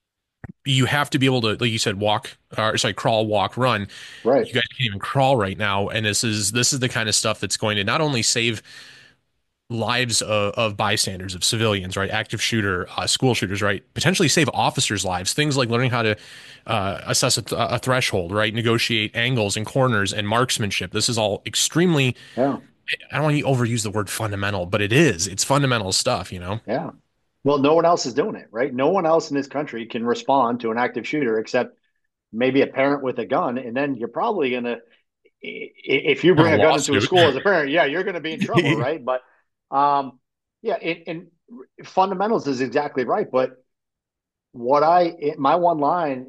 you have to be able to, like you said, walk or sorry, crawl, walk, run. Right. You guys can't even crawl right now, and this is this is the kind of stuff that's going to not only save lives of, of bystanders, of civilians, right, active shooter, uh, school shooters, right, potentially save officers' lives. Things like learning how to uh, assess a, th- a threshold, right, negotiate angles and corners and marksmanship. This is all extremely. Yeah. I don't want to overuse the word fundamental, but it is. It's fundamental stuff, you know? Yeah. Well, no one else is doing it, right? No one else in this country can respond to an active shooter except maybe a parent with a gun. And then you're probably going to, if you Have bring a a gun into a lawsuit. school as a parent, yeah, you're going to be in trouble, right? But um, yeah, and, and Fundamentals is exactly right. But what I, my one line,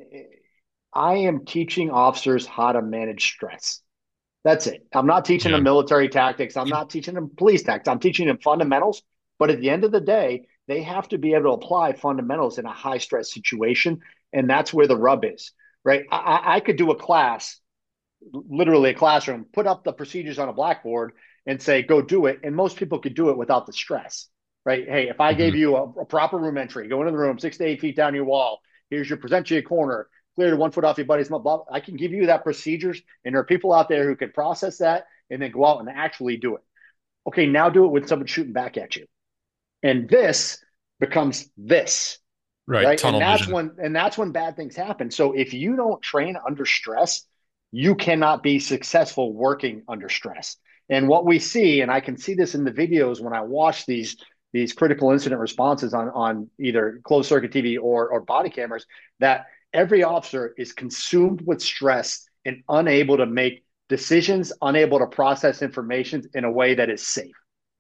I am teaching officers how to manage stress. That's it. I'm not teaching Yeah. them military tactics. I'm not teaching them police tactics. I'm teaching them fundamentals. But at the end of the day, they have to be able to apply fundamentals in a high stress situation. And that's where the rub is, right? I, I could do a class, literally a classroom, put up the procedures on a blackboard and say, go do it. And most people could do it without the stress, right? Hey, if I gave Mhm. you a, a proper room entry, go into the room, six to eight feet down your wall, here's your present to your corner, clear to one foot off your buddy's mouth, blah, I can give you that procedures. And there are people out there who can process that and then go out and actually do it. Okay, now do it with someone shooting back at you. And this becomes this, Right. right? And Tunnel that's vision. when and that's when bad things happen. So if you don't train under stress, you cannot be successful working under stress. And what we see, and I can see this in the videos when I watch these these critical incident responses on on either closed circuit T V or or body cameras, that every officer is consumed with stress and unable to make decisions, unable to process information in a way that is safe.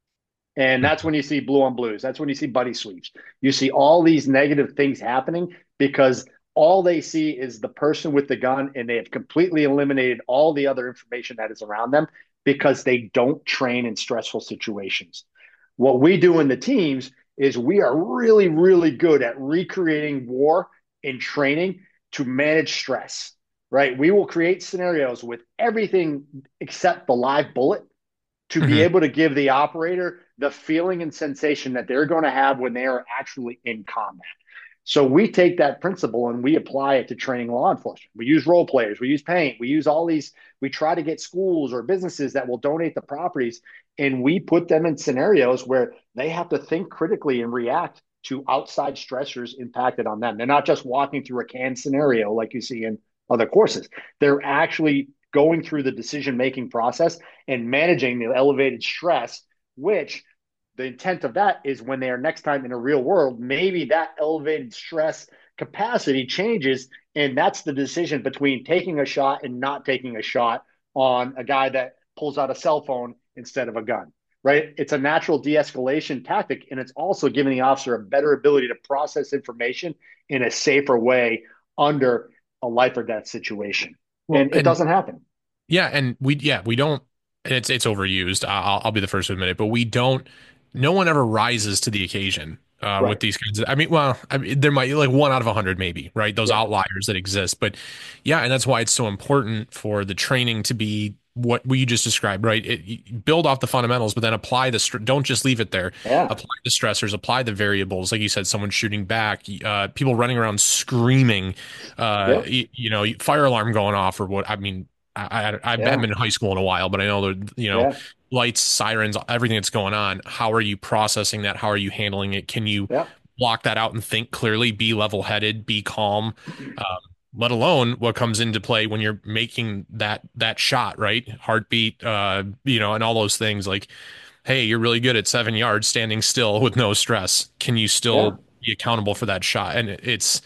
And that's when you see blue on blues. That's when you see buddy sweeps. You see all these negative things happening because all they see is the person with the gun, and they have completely eliminated all the other information that is around them because they don't train in stressful situations. What we do in the teams is we are really, really good at recreating war in training to manage stress, right? We will create scenarios with everything except the live bullet to be Mhm. able to give the operator the feeling and sensation that they're going to have when they are actually in combat. So we take that principle and we apply it to training law enforcement. We use role players, we use paint, we use all these, we try to get schools or businesses that will donate the properties, and we put them in scenarios where they have to think critically and react to outside stressors impacted on them. They're not just walking through a canned scenario like you see in other courses. They're actually going through the decision making process and managing the elevated stress, which the intent of that is when they are next time in a real world, maybe that elevated stress capacity changes. And that's the decision between taking a shot and not taking a shot on a guy that pulls out a cell phone instead of a gun, right? It's a natural de escalation tactic. And it's also giving the officer a better ability to process information in a safer way under a life or death situation. Well, And it and doesn't happen. yeah, and we yeah, we don't and it's it's overused. I'll I'll be the first to admit it, but we don't no one ever rises to the occasion uh with Right. these kinds of I mean, well, I mean there might like one out of a hundred maybe, right? Those Yeah. outliers that exist. But yeah, and that's why it's so important for the training to be what we just described, right? It, you build off the fundamentals, but then apply the str- don't just leave it there. Yeah. Apply the stressors, apply the variables. Like you said, someone shooting back, uh, people running around screaming, uh, Yep. you, you know, fire alarm going off or what. I mean, I, I, I haven't Yeah. been in high school in a while, but I know that, you know, Yeah. lights, sirens, everything that's going on. How are you processing that? How are you handling it? Can you Yeah. block that out and think clearly, be level headed, be calm? Um, let alone what comes into play when you're making that that shot, right? Heartbeat, uh, you know, and all those things like, hey, you're really good at seven yards standing still with no stress. Can you Yeah. still be accountable for that shot? And it's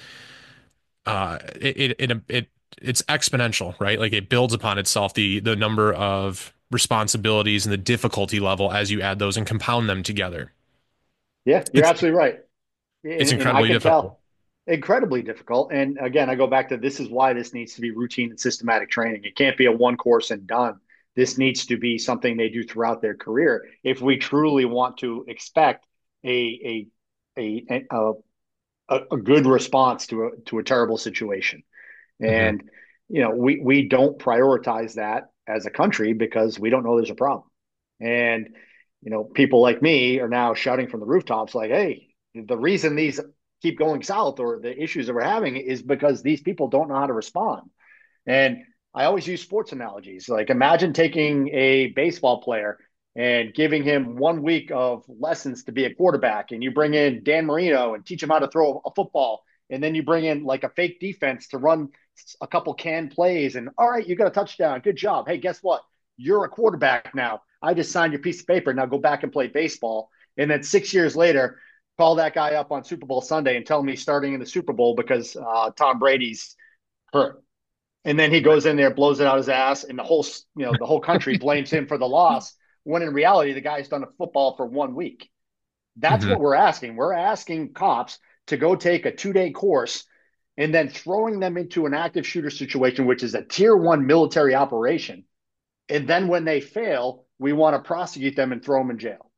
uh it it it, it it's exponential, right? Like it builds upon itself the the number of responsibilities and the difficulty level as you add those and compound them together. Yeah. You're It's absolutely right. it's And, and I incredibly can difficult. tell incredibly difficult. And again, I go back to this is why this needs to be routine and systematic training. It can't be a one course and done. This needs to be something they do throughout their career if we truly want to expect a a a a, a, a good response to a to a terrible situation. Hmm. And you know, we we don't prioritize that as a country because we don't know there's a problem. And you know, people like me are now shouting from the rooftops like, "Hey, the reason these keep going south or the issues that we're having is because these people don't know how to respond." And I always use sports analogies. Like imagine taking a baseball player and giving him one week of lessons to be a quarterback, and you bring in Dan Marino and teach him how to throw a football, and then you bring in like a fake defense to run a couple canned plays, and all right, you got a touchdown, good job. Hey, guess what? You're a quarterback now. I just signed your piece of paper. Now go back and play baseball. And then six years later, call that guy up on Super Bowl Sunday and tell him he's starting in the Super Bowl because uh, Tom Brady's hurt, and then he goes in there, blows it out his ass, and the whole you know the whole country blames him for the loss. When in reality, the guy's done a football for one week. That's Hmm. what we're asking. We're asking cops to go take a two day course and then throwing them into an active shooter situation, which is a tier one military operation. And then when they fail, we want to prosecute them and throw them in jail.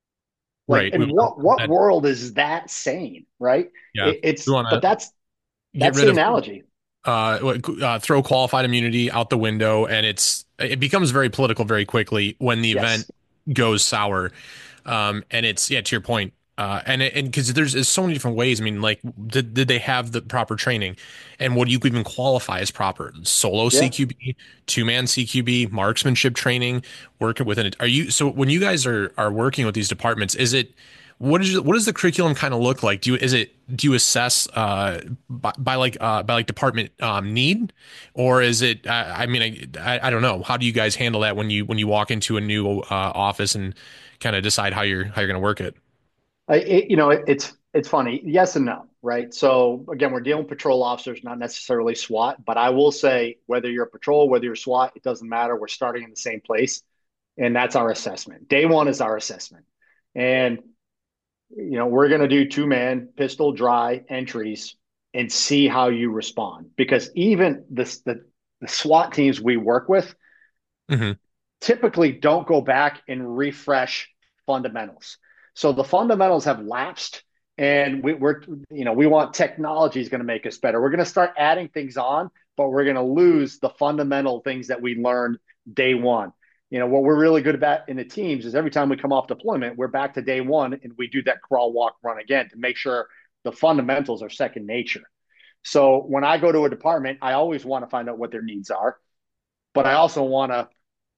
Like, Right. We in want what what that. world is that sane, right? Yeah. It, We it's want but to that's get that's rid the of analogy. uh, uh, throw qualified immunity out the window, and it's it becomes very political very quickly when the event Yes. goes sour. Um, and it's yeah, to your point. Uh, and and because there's, there's so many different ways. I mean, like, did, did they have the proper training, and what do you even qualify as proper? Solo Yeah. C Q B, two man C Q B, marksmanship training, working within it. Are you so when you guys are are working with these departments? Is it what is what does the curriculum kind of look like? Do you is it do you assess uh by, by like uh by like department um need, or is it I, I mean I, I I don't know, how do you guys handle that when you when you walk into a new uh, office and kind of decide how you're how you're going to work it? I, it, you know, it, it's it's funny. Yes and no, right? So again, we're dealing with patrol officers, not necessarily SWAT. But I will say, whether you're a patrol, whether you're SWAT, it doesn't matter. We're starting in the same place, and that's our assessment. Day one is our assessment, and you know we're going to do two man pistol dry entries and see how you respond. Because even this the the SWAT teams we work with Hmm. typically don't go back and refresh fundamentals. So the fundamentals have lapsed, and we, we're you know we want technology is going to make us better. We're going to start adding things on, but we're going to lose the fundamental things that we learned day one. You know what we're really good about in the teams is every time we come off deployment, we're back to day one and we do that crawl, walk, run again to make sure the fundamentals are second nature. So when I go to a department, I always want to find out what their needs are, but I also want to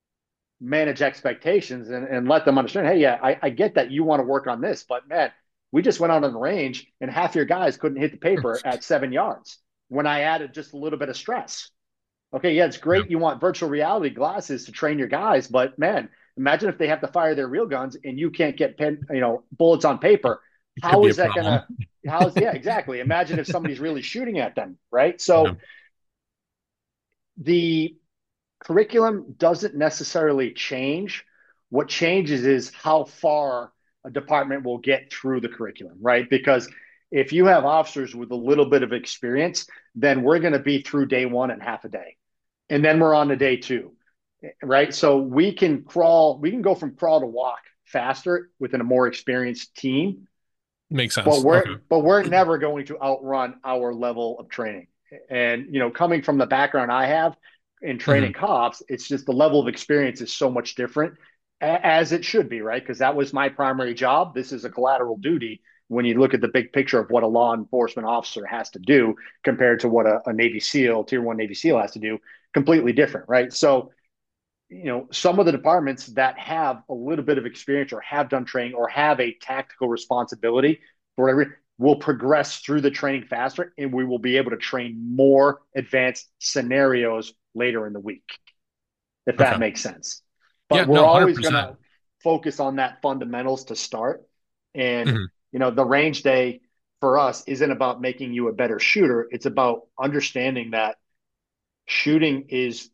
manage expectations and, and let them understand, hey, yeah, I, I get that you want to work on this, but man, we just went out on the range and half your guys couldn't hit the paper at seven yards when I added just a little bit of stress. Okay, yeah, it's Yeah. great you want virtual reality glasses to train your guys, but man, imagine if they have to fire their real guns and you can't get pen, you know, bullets on paper. It could How be a is that problem. gonna? How's yeah, exactly. Imagine if somebody's really shooting at them, right? Yeah. So the curriculum doesn't necessarily change. What changes is how far a department will get through the curriculum, right? Because if you have officers with a little bit of experience, then we're going to be through day one in half a day. And then we're on to day two, right? So we can crawl, we can go from crawl to walk faster within a more experienced team, Makes but sense. Okay. we're but we're never going to outrun our level of training. And you know, coming from the background I have in Hmm. training cops, it's just the level of experience is so much different, as it should be, right? Because that was my primary job. This is a collateral duty when you look at the big picture of what a law enforcement officer has to do compared to what a, a Navy SEAL, Tier One Navy SEAL has to do. Completely different, right? So you know, some of the departments that have a little bit of experience or have done training or have a tactical responsibility for whatever will progress through the training faster and we will be able to train more advanced scenarios later in the week, if that Okay. makes sense. Yeah. But we're No. always one hundred going percent. to focus on that fundamentals to start. And, Hmm. you know, the range day for us isn't about making you a better shooter. It's about understanding that shooting is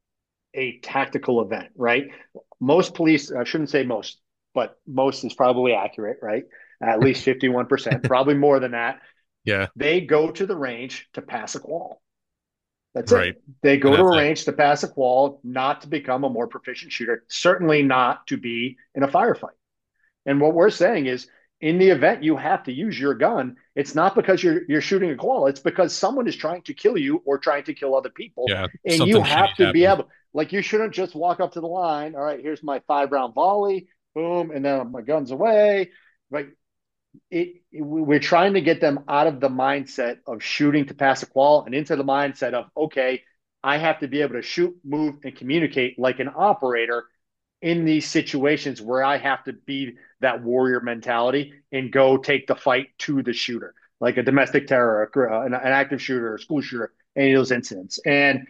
a tactical event, right? Most police, I shouldn't say most, but most is probably accurate, right? At least fifty-one percent, probably more than that. Yeah. They go to the range to pass a qual. That's Right. it. They And go to that's a it. range to pass a qual, not to become a more proficient shooter, certainly not to be in a firefight. And what we're saying is, in the event you have to use your gun, it's not because you're you're shooting a qual. It's because someone is trying to kill you or trying to kill other people, Yeah. and you Something have shitty's to be happened. able. Like you shouldn't just walk up to the line. All right, here's my five round volley, boom, and then my gun's away. Like it, it, we're trying to get them out of the mindset of shooting to pass a qual and into the mindset of okay, I have to be able to shoot, move, and communicate like an operator in these situations where I have to be that warrior mentality and go take the fight to the shooter, like a domestic terror, an, an active shooter, a school shooter, any of those incidents. And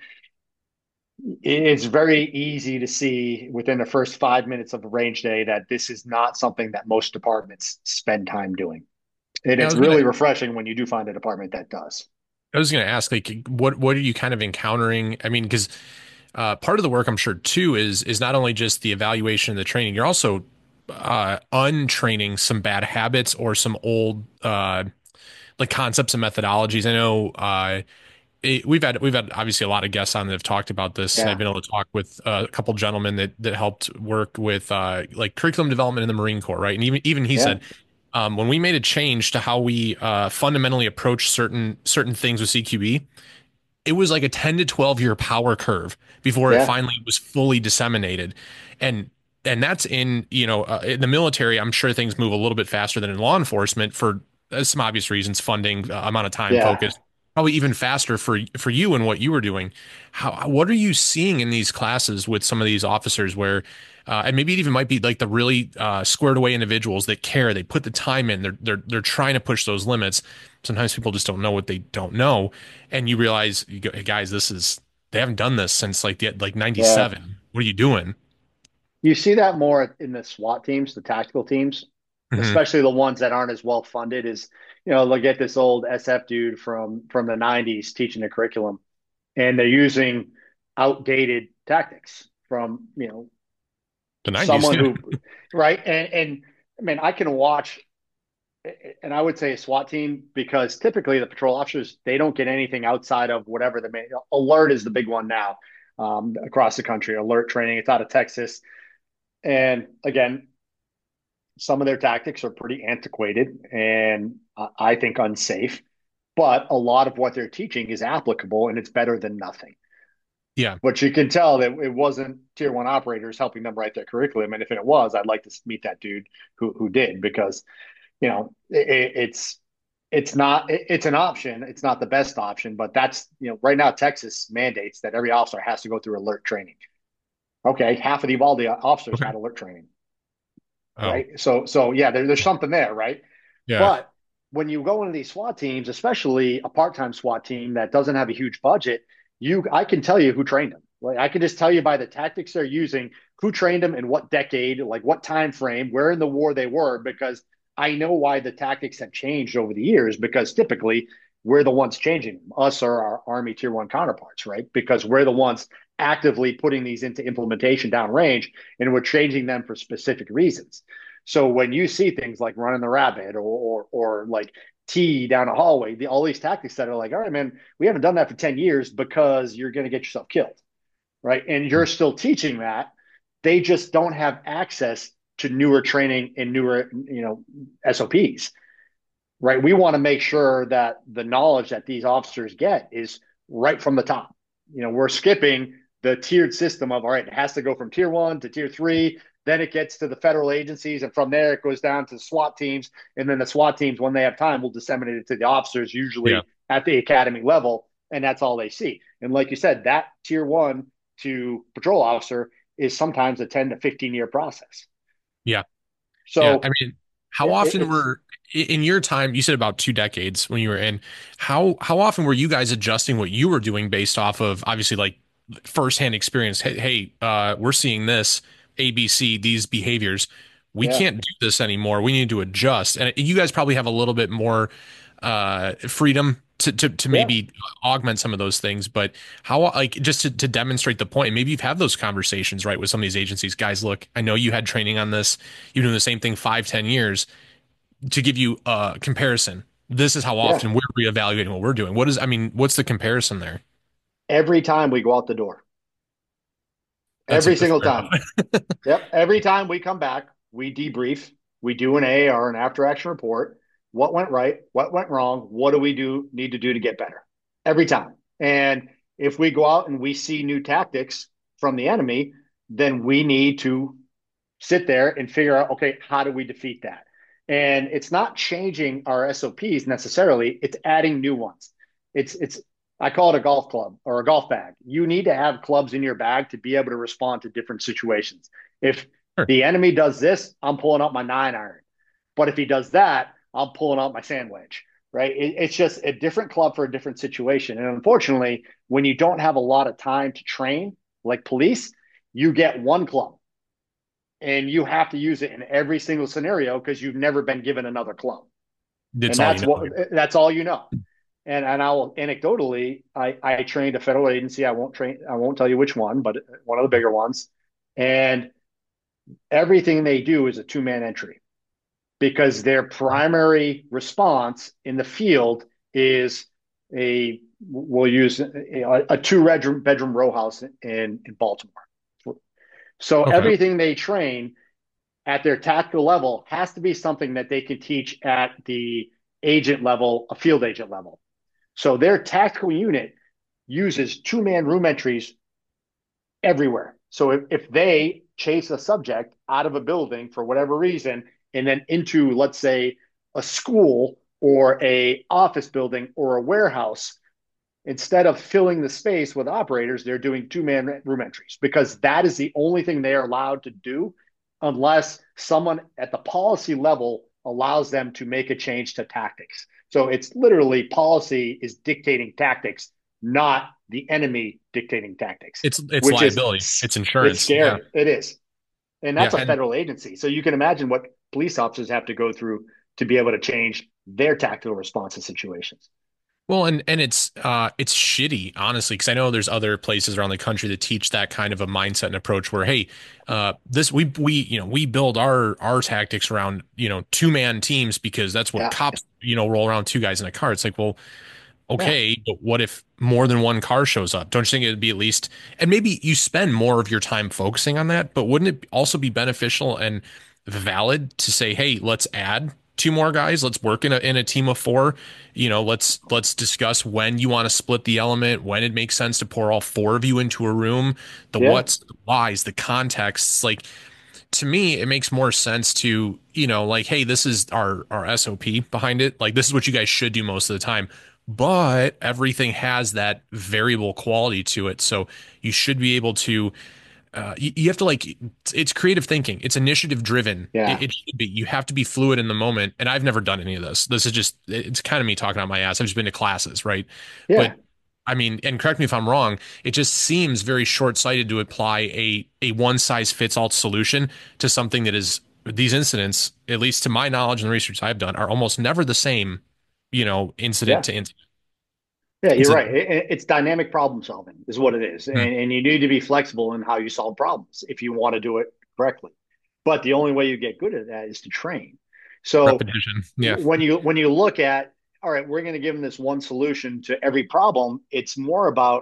it's very easy to see within the first five minutes of the range day that this is not something that most departments spend time doing. And Yeah. I it's was gonna really refreshing when you do find a department that does. I was gonna ask, like, what what are you kind of encountering? I mean, because uh, part of the work I'm sure too is is not only just the evaluation and the training. You're also uh, untraining some bad habits or some old uh, like concepts and methodologies. I know uh, it, we've had we've had obviously a lot of guests on that have talked about this. I've Yeah. been able to talk with uh, a couple gentlemen that that helped work with uh, like curriculum development in the Marine Corps, right? And even even he Yeah. said um, when we made a change to how we uh, fundamentally approach certain certain things with C Q B, it was like a ten to twelve year power curve before it Yeah. finally was fully disseminated. And and that's in, you know, uh, in the military, I'm sure things move a little bit faster than in law enforcement for uh, some obvious reasons, funding, uh, amount of time, Yeah. focus, probably even faster for for you and what you were doing. How what are you seeing in these classes with some of these officers where uh, and maybe it even might be like the really uh, squared away individuals that care, they put the time in, they're they're they're trying to push those limits. Sometimes people just don't know what they don't know, and you realize, you go, hey guys, this is they haven't done this since like the like Yeah. ninety-seven. What are you doing? You see that more in the SWAT teams, the tactical teams, Hmm. especially the ones that aren't as well funded. Is you know they'll get this old S F dude from from the nineties teaching the curriculum, and they're using outdated tactics from you know The nineties, someone yeah. who, right? And and I mean, I can watch, and I would say a SWAT team because typically the patrol officers they don't get anything outside of whatever the main alert is the big one now um, across the country. Alert training, it's out of Texas, and again, some of their tactics are pretty antiquated and uh, I think unsafe. But a lot of what they're teaching is applicable and it's better than nothing. Yeah. But you can tell that it wasn't tier one operators helping them write their curriculum. And if it was, I'd like to meet that dude who who did because you know it, it's it's not it, it's an option. It's not the best option, but that's you know right now Texas mandates that every officer has to go through alert training. Okay, half of the Uvalde officers Okay. got alert training, Oh, right? So so yeah, there, there's something there, right? yeah. But when you go into these SWAT teams, especially a part-time SWAT team that doesn't have a huge budget, you I can tell you who trained them. Like I can just tell you by the tactics they're using, who trained them in what decade, like what time frame, where in the war they were, because I know why the tactics have changed over the years, because typically we're the ones changing them, us or our Army Tier One counterparts, right? Because we're the ones actively putting these into implementation downrange and we're changing them for specific reasons. So when you see things like running the rabbit or or, or like T down a hallway, the, all these tactics that are like, all right, man, we haven't done that for ten years because you're going to get yourself killed, right? And you're still teaching that. They just don't have access to newer training and newer, you know, S O Ps, right? We want to make sure that the knowledge that these officers get is right from the top. You know, we're skipping the tiered system of, all right, it has to go from tier one to tier three. Then it gets to the federal agencies. And from there, it goes down to SWAT teams. And then the SWAT teams, when they have time, will disseminate it to the officers, Yeah. usually at the academy level. And that's all they see. And like you said, that tier one to patrol officer is sometimes a ten to fifteen year process. Yeah. Yeah. I So mean, how yeah, it, often it's, were in your time, you said about two decades when you were in, how how often were you guys adjusting what you were doing based off of obviously like firsthand experience? Hey, hey, uh, we're seeing this A B C, these behaviors. We yeah, can't do this anymore. We need to adjust. And you guys probably have a little bit more uh freedom to to to yeah. maybe augment some of those things, but how like just to, to demonstrate the point, maybe you've had those conversations right with some of these agencies. Guys, look, I know you had training on this, you're doing the same thing five ten years. To give you a comparison, this is how Yeah. often we're reevaluating what we're doing. What is, I mean, what's the comparison there? Every time we go out the door, That's a every fair single time. enough. Yep. Every time we come back, we debrief, we do an A or an after action report. What went right? What went wrong? What do we do need to do to get better? Every time. And if we go out and we see new tactics from the enemy, then we need to sit there and figure out, okay, how do we defeat that? And it's not changing our S O Ps necessarily, it's adding new ones. It's it's I call it a golf club or a golf bag. You need to have clubs in your bag to be able to respond to different situations. If Sure. the enemy does this, I'm pulling out my nine iron. But if he does that, I'm pulling out my sand wedge. Right? It, it's just a different club for a different situation. And unfortunately, when you don't have a lot of time to train, like police, you get one club and you have to use it in every single scenario because you've never been given another club, That's and all you that's know. what that's all you know. And and I'll anecdotally, I I trained a federal agency. I won't train. I won't tell you which one, but one of the bigger ones. And Everything they do is a two man entry because their primary response in the field is a we'll use a, a two bedroom bedroom row house in in Baltimore. So Okay. everything they train at their tactical level has to be something that they can teach at the agent level, a field agent level. So their tactical unit uses two man room entries everywhere. So if, if they chase a subject out of a building for whatever reason and then into, let's say, a school or a office building or a warehouse, instead of filling the space with operators, they're doing two man room entries because that is the only thing they are allowed to do unless someone at the policy level allows them to make a change to tactics. So it's literally policy is dictating tactics, not the enemy dictating tactics, It's it's which is liability. It's it's insurance. Yeah. scary. It is. And Yeah. that's a And federal agency. So you can imagine what police officers have to go through to be able to change their tactical response to situations. well, and and it's uh it's shitty, honestly, because I know there's other places around the country that teach that kind of a mindset and approach where, hey, uh this we we you know, we build our our tactics around, you know, two man teams because that's what Yeah. cops, you know, roll around two guys in a car. It's like, well, Yeah. okay, but what if more than one car shows up? Don't you think it'd be at least, and maybe you spend more of your time focusing on that, but wouldn't it also be beneficial and valid to say, hey, let's add two more guys, let's work in a in a team of four, you know, let's let's discuss when you want to split the element, when it makes sense to pour all four of you into a room, the Yeah. what's, the whys, the contexts, like to me, it makes more sense to, you know, like, hey, this is our our S O P behind it. Like, this is what you guys should do most of the time. But everything has that variable quality to it. So you should be able to, uh, you, you have to like, it's, it's creative thinking. It's initiative driven. It, Yeah. it should be, you have to be fluid in the moment. And I've never done any of this. This is just, it's kind of me talking on my ass. I've just been to classes, right? Yeah. But I mean, and correct me if I'm wrong, it just seems very short-sighted to apply a a one-size-fits-all solution to something that is these incidents, at least to my knowledge and the research I've done, are almost never the same, you know, incident Yeah. to incident. Yeah, It's you're a right. It, it's dynamic problem solving is what it is. And, hmm, and you need to be flexible in how you solve problems if you want to do it correctly. But the only way you get good at that is to train. So repetition. Yeah. when you when you look at, all right, we're going to give them this one solution to every problem, it's more about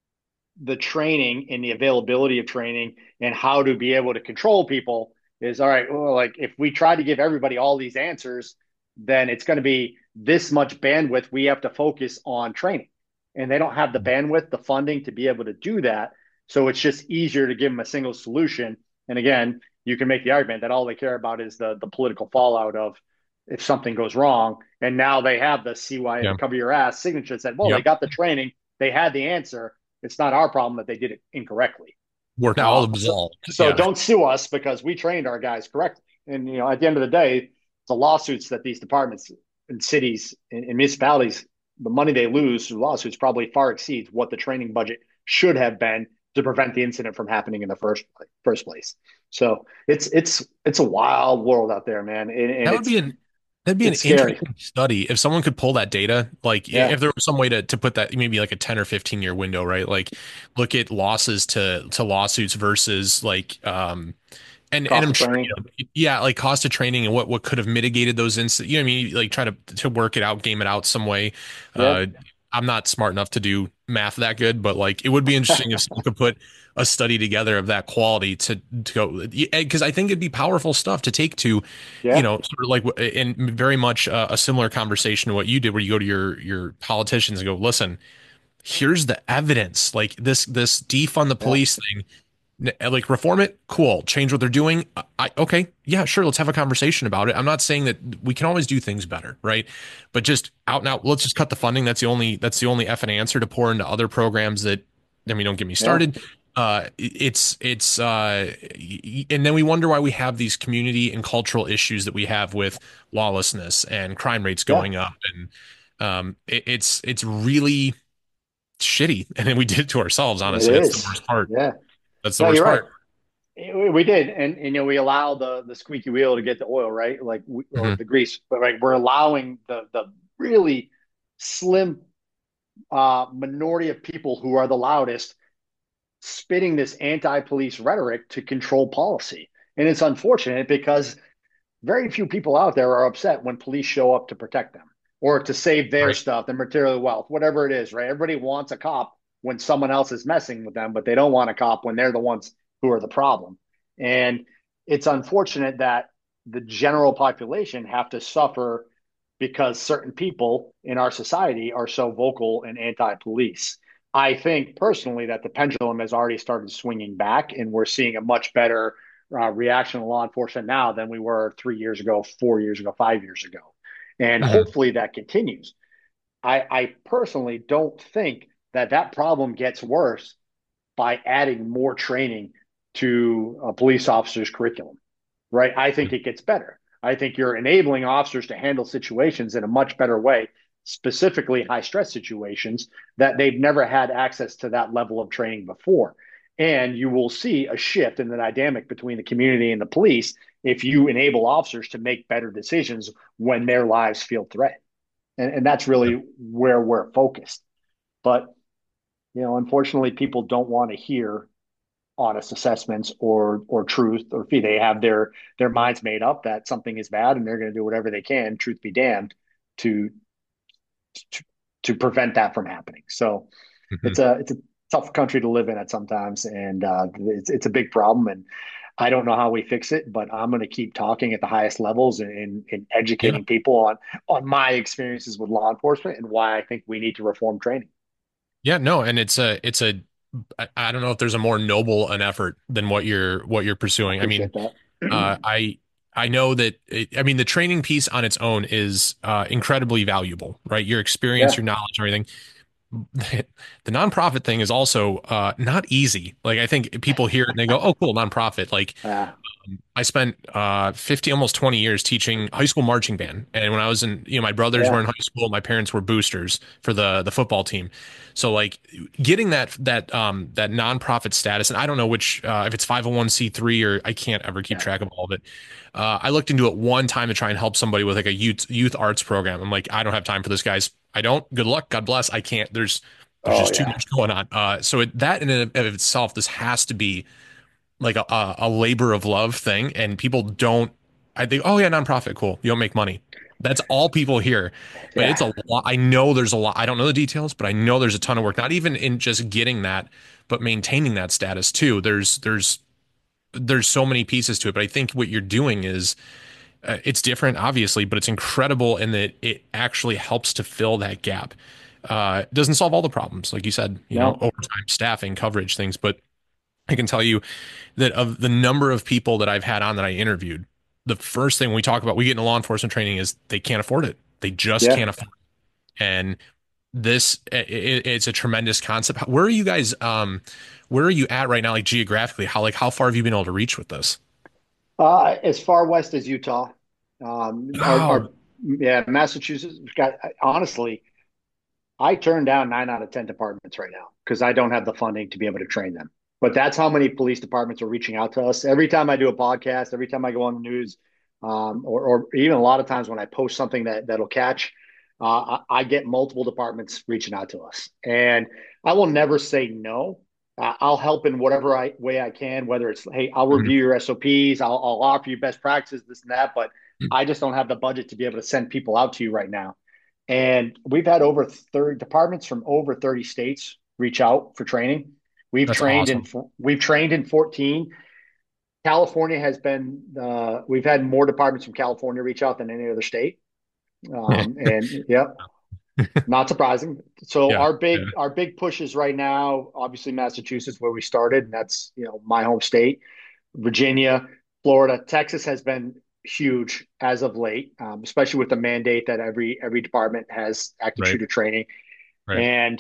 the training and the availability of training and how to be able to control people is all right. Well, like if we try to give everybody all these answers, then it's going to be this much bandwidth we have to focus on training. And they don't have the bandwidth, the funding to be able to do that. So it's just easier to give them a single solution. And again, you can make the argument that all they care about is the, the political fallout of if something goes wrong. And now they have the C Y A, Yeah. the cover your ass signature that said, well, they Yep. got the training, they had the answer. It's not our problem that they did it incorrectly. We're now Um, so, absolved. so Yeah. don't sue us because we trained our guys correctly. And you know, at the end of the day, the lawsuits that these departments and cities and, and municipalities, the money they lose through lawsuits probably far exceeds what the training budget should have been to prevent the incident from happening in the first first place. So it's it's it's a wild world out there, man, and, and That would it's be an that'd be an it's scary. interesting study if someone could pull that data. Like Yeah, if there was some way to to put that maybe like a ten or fifteen year window, right? Like look at losses to to lawsuits versus like um and and cost I'm of sure training. you know yeah, like cost of training and what what could have mitigated those incidents. You know what I mean? Like try to to work it out, game it out some way. Yeah, Uh I'm not smart enough to do math that good, but like it would be interesting if someone could put a study together of that quality to to go because I think it'd be powerful stuff to take to, you yeah, know, sort of like in very much uh, a similar conversation to what you did, where you go to your your politicians and go, listen, here's the evidence, like this this defund the yeah, police thing, like reform it, cool, change what they're doing. I okay, yeah, sure, let's have a conversation about it. I'm not saying that we can always do things better, right? But just out and out, let's just cut the funding. That's the only that's the only effing answer to pour into other programs that. I mean, don't get me yeah, started. Uh, it's it's uh, and then we wonder why we have these community and cultural issues that we have with lawlessness and crime rates yeah. going up, and um, it, it's it's really shitty. And then we did it to ourselves. It Honestly, that's the is. worst part. Yeah. That's the No, worst you're right. part. We did, and, and you know we allow the the squeaky wheel to get the oil, right? Like we, or Mhm. the grease, but like we're allowing the the really slim uh, minority of people who are the loudest spitting this anti-police rhetoric to control policy. And it's unfortunate because very few people out there are upset when police show up to protect them or to save their Right. stuff, their material wealth, whatever it is, right? Everybody wants a cop when someone else is messing with them, but they don't want a cop when they're the ones who are the problem. And it's unfortunate that the general population have to suffer because certain people in our society are so vocal and anti-police. I think personally that the pendulum has already started swinging back, and we're seeing a much better uh, reaction to law enforcement now than we were three years ago, four years ago, five years ago. And Hmm. hopefully that continues. I, I personally don't think that that problem gets worse by adding more training to a police officer's curriculum, right? I think it gets better. I think you're enabling officers to handle situations in a much better way, specifically high stress situations that they've never had access to that level of training before. And you will see a shift in the dynamic between the community and the police if you enable officers to make better decisions when their lives feel threatened. And, and that's really where we're focused. But, you know, unfortunately, people don't want to hear honest assessments or or truth or fee. They have their their minds made up that something is bad and they're going to do whatever they can, truth be damned, to to, to prevent that from happening. So Hmm. it's a it's a tough country to live in at sometimes, and uh, it's it's a big problem. And I don't know how we fix it, but I'm going to keep talking at the highest levels and, and Yeah. educating people on on my experiences with law enforcement and why I think we need to reform training. Yeah, no, and it's a it's a I I don't know if there's a more noble an effort than what you're what you're I pursuing. I mean, appreciate that. uh, I I know that it, I mean the training piece on its own is uh, incredibly valuable, right? Your experience, Yeah, your knowledge, everything. The nonprofit thing is also uh, not easy. Like I think people hear it and they go, "Oh, cool, nonprofit." Like uh, I spent uh fifty, almost twenty years teaching high school marching band. And when I was in, you know, my brothers were yeah, in high school, my parents were boosters for the the football team. So like getting that that um that nonprofit status, and I don't know which uh if it's five oh one c three or I can't ever keep yeah, track of all of it. Uh I looked into it one time to try and help somebody with like a youth youth arts program. I'm like, I don't have time for this, guys. I don't. Good luck. God bless. I can't. There's there's oh just too yeah, much going on. Uh so it, that in and of itself, this has to be like a, a, a labor of love thing, and people don't. I think, oh yeah, nonprofit, cool. You don't make money. That's all people hear, but it's yeah. a lot. I know there's a lot. I don't know the details, but I know there's a ton of work. Not even in just getting that, but maintaining that status too. There's there's there's so many pieces to it. But I think what you're doing is uh, it's different, obviously, but it's incredible in that it actually helps to fill that gap. Uh, it doesn't solve all the problems, like you said, you know, No, overtime, staffing, coverage, things, but I can tell you that of the number of people that I've had on that I interviewed, the first thing we talk about, we get into law enforcement training is they can't afford it. They just yeah. can't afford it. And this, it, it's a tremendous concept. Where are you guys, um, where are you at right now, like geographically? How, like, how far have you been able to reach with this? Uh, as far west as Utah, um, our, Oh, our yeah, Massachusetts got honestly, I turn down nine out of ten departments right now because I don't have the funding to be able to train them. But that's how many police departments are reaching out to us. Every time I do a podcast, every time I go on the news, um, or, or even a lot of times when I post something that that'll catch, uh, I, I get multiple departments reaching out to us, and I will never say no. Uh, I'll help in whatever I, way I can. Whether it's, hey, I'll mhm. review your S O Ps, I'll, I'll offer you best practices, this and that. But I just don't have the budget to be able to send people out to you right now. And we've had over thirty departments from over thirty states reach out for training. We've That's trained in awesome. we've trained in fourteen. California has been uh, we've had more departments from California reach out than any other state. Um, and yeah, not surprising. So Yeah. our Yeah. big our big pushes right now, obviously Massachusetts, where we started, and that's you know my home state. Virginia, Florida, Texas has been huge as of late, um, especially with the mandate that every every department has active Right. shooter training. Right. And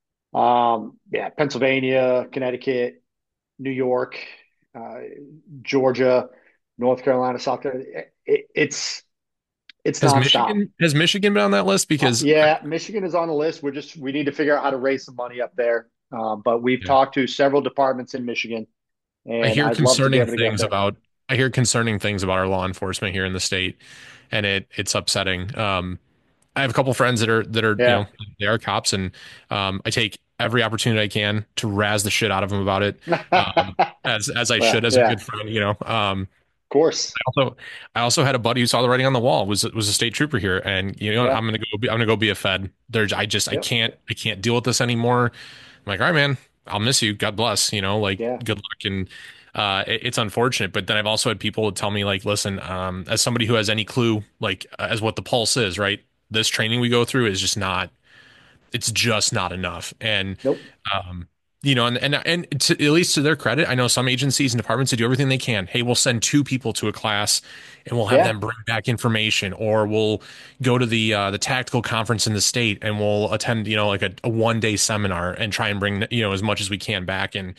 um, yeah, Pennsylvania, Connecticut, New York, uh, Georgia, North Carolina, South Carolina. It, it's it's Has nonstop. Michigan, has Michigan been on that list? Uh, Because yeah, Michigan is on the list. We're just we need to figure out how to raise some money up there. Um, but we've yeah, talked to several departments in Michigan, I and hear I'd love to be concerning able to get up things there. about, I hear concerning things about our law enforcement here in the state, and it it's upsetting. Um, I have a couple friends that are that are you Yeah, know they are cops, and um, I take every opportunity I can to razz the shit out of them about it, um, as as I should well, as a yeah, good friend, you know. Um, course. Also, I also had a buddy who saw the writing on the wall, was was a state trooper here, and you know, Yeah. I'm gonna go be, I'm gonna go be a Fed. There's, I just, I Yep. can't, I can't deal with this anymore. I'm like, all right, man, I'll miss you. God bless, you know, like Yeah. good luck. And uh, it- it's unfortunate, but then I've also had people tell me like, listen, um, as somebody who has any clue, like as what the pulse is, right? This training we go through is just not, it's just not enough. And Nope. um, you know, and and and to, at least to their credit, I know some agencies and departments that do everything they can. Hey, we'll send two people to a class, and we'll have Yeah. them bring back information, or we'll go to the uh, the tactical conference in the state, and we'll attend, you know, like a, a one day seminar and try and bring, you know, as much as we can back. And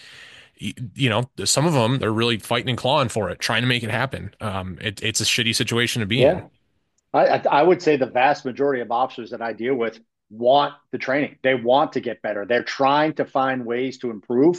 you know, some of them they're really fighting and clawing for it, trying to make it happen. Um, it, it's a shitty situation to be in. Yeah. I, I I would say the vast majority of officers that I deal with want the training. They want to get better. They're trying to find ways to improve.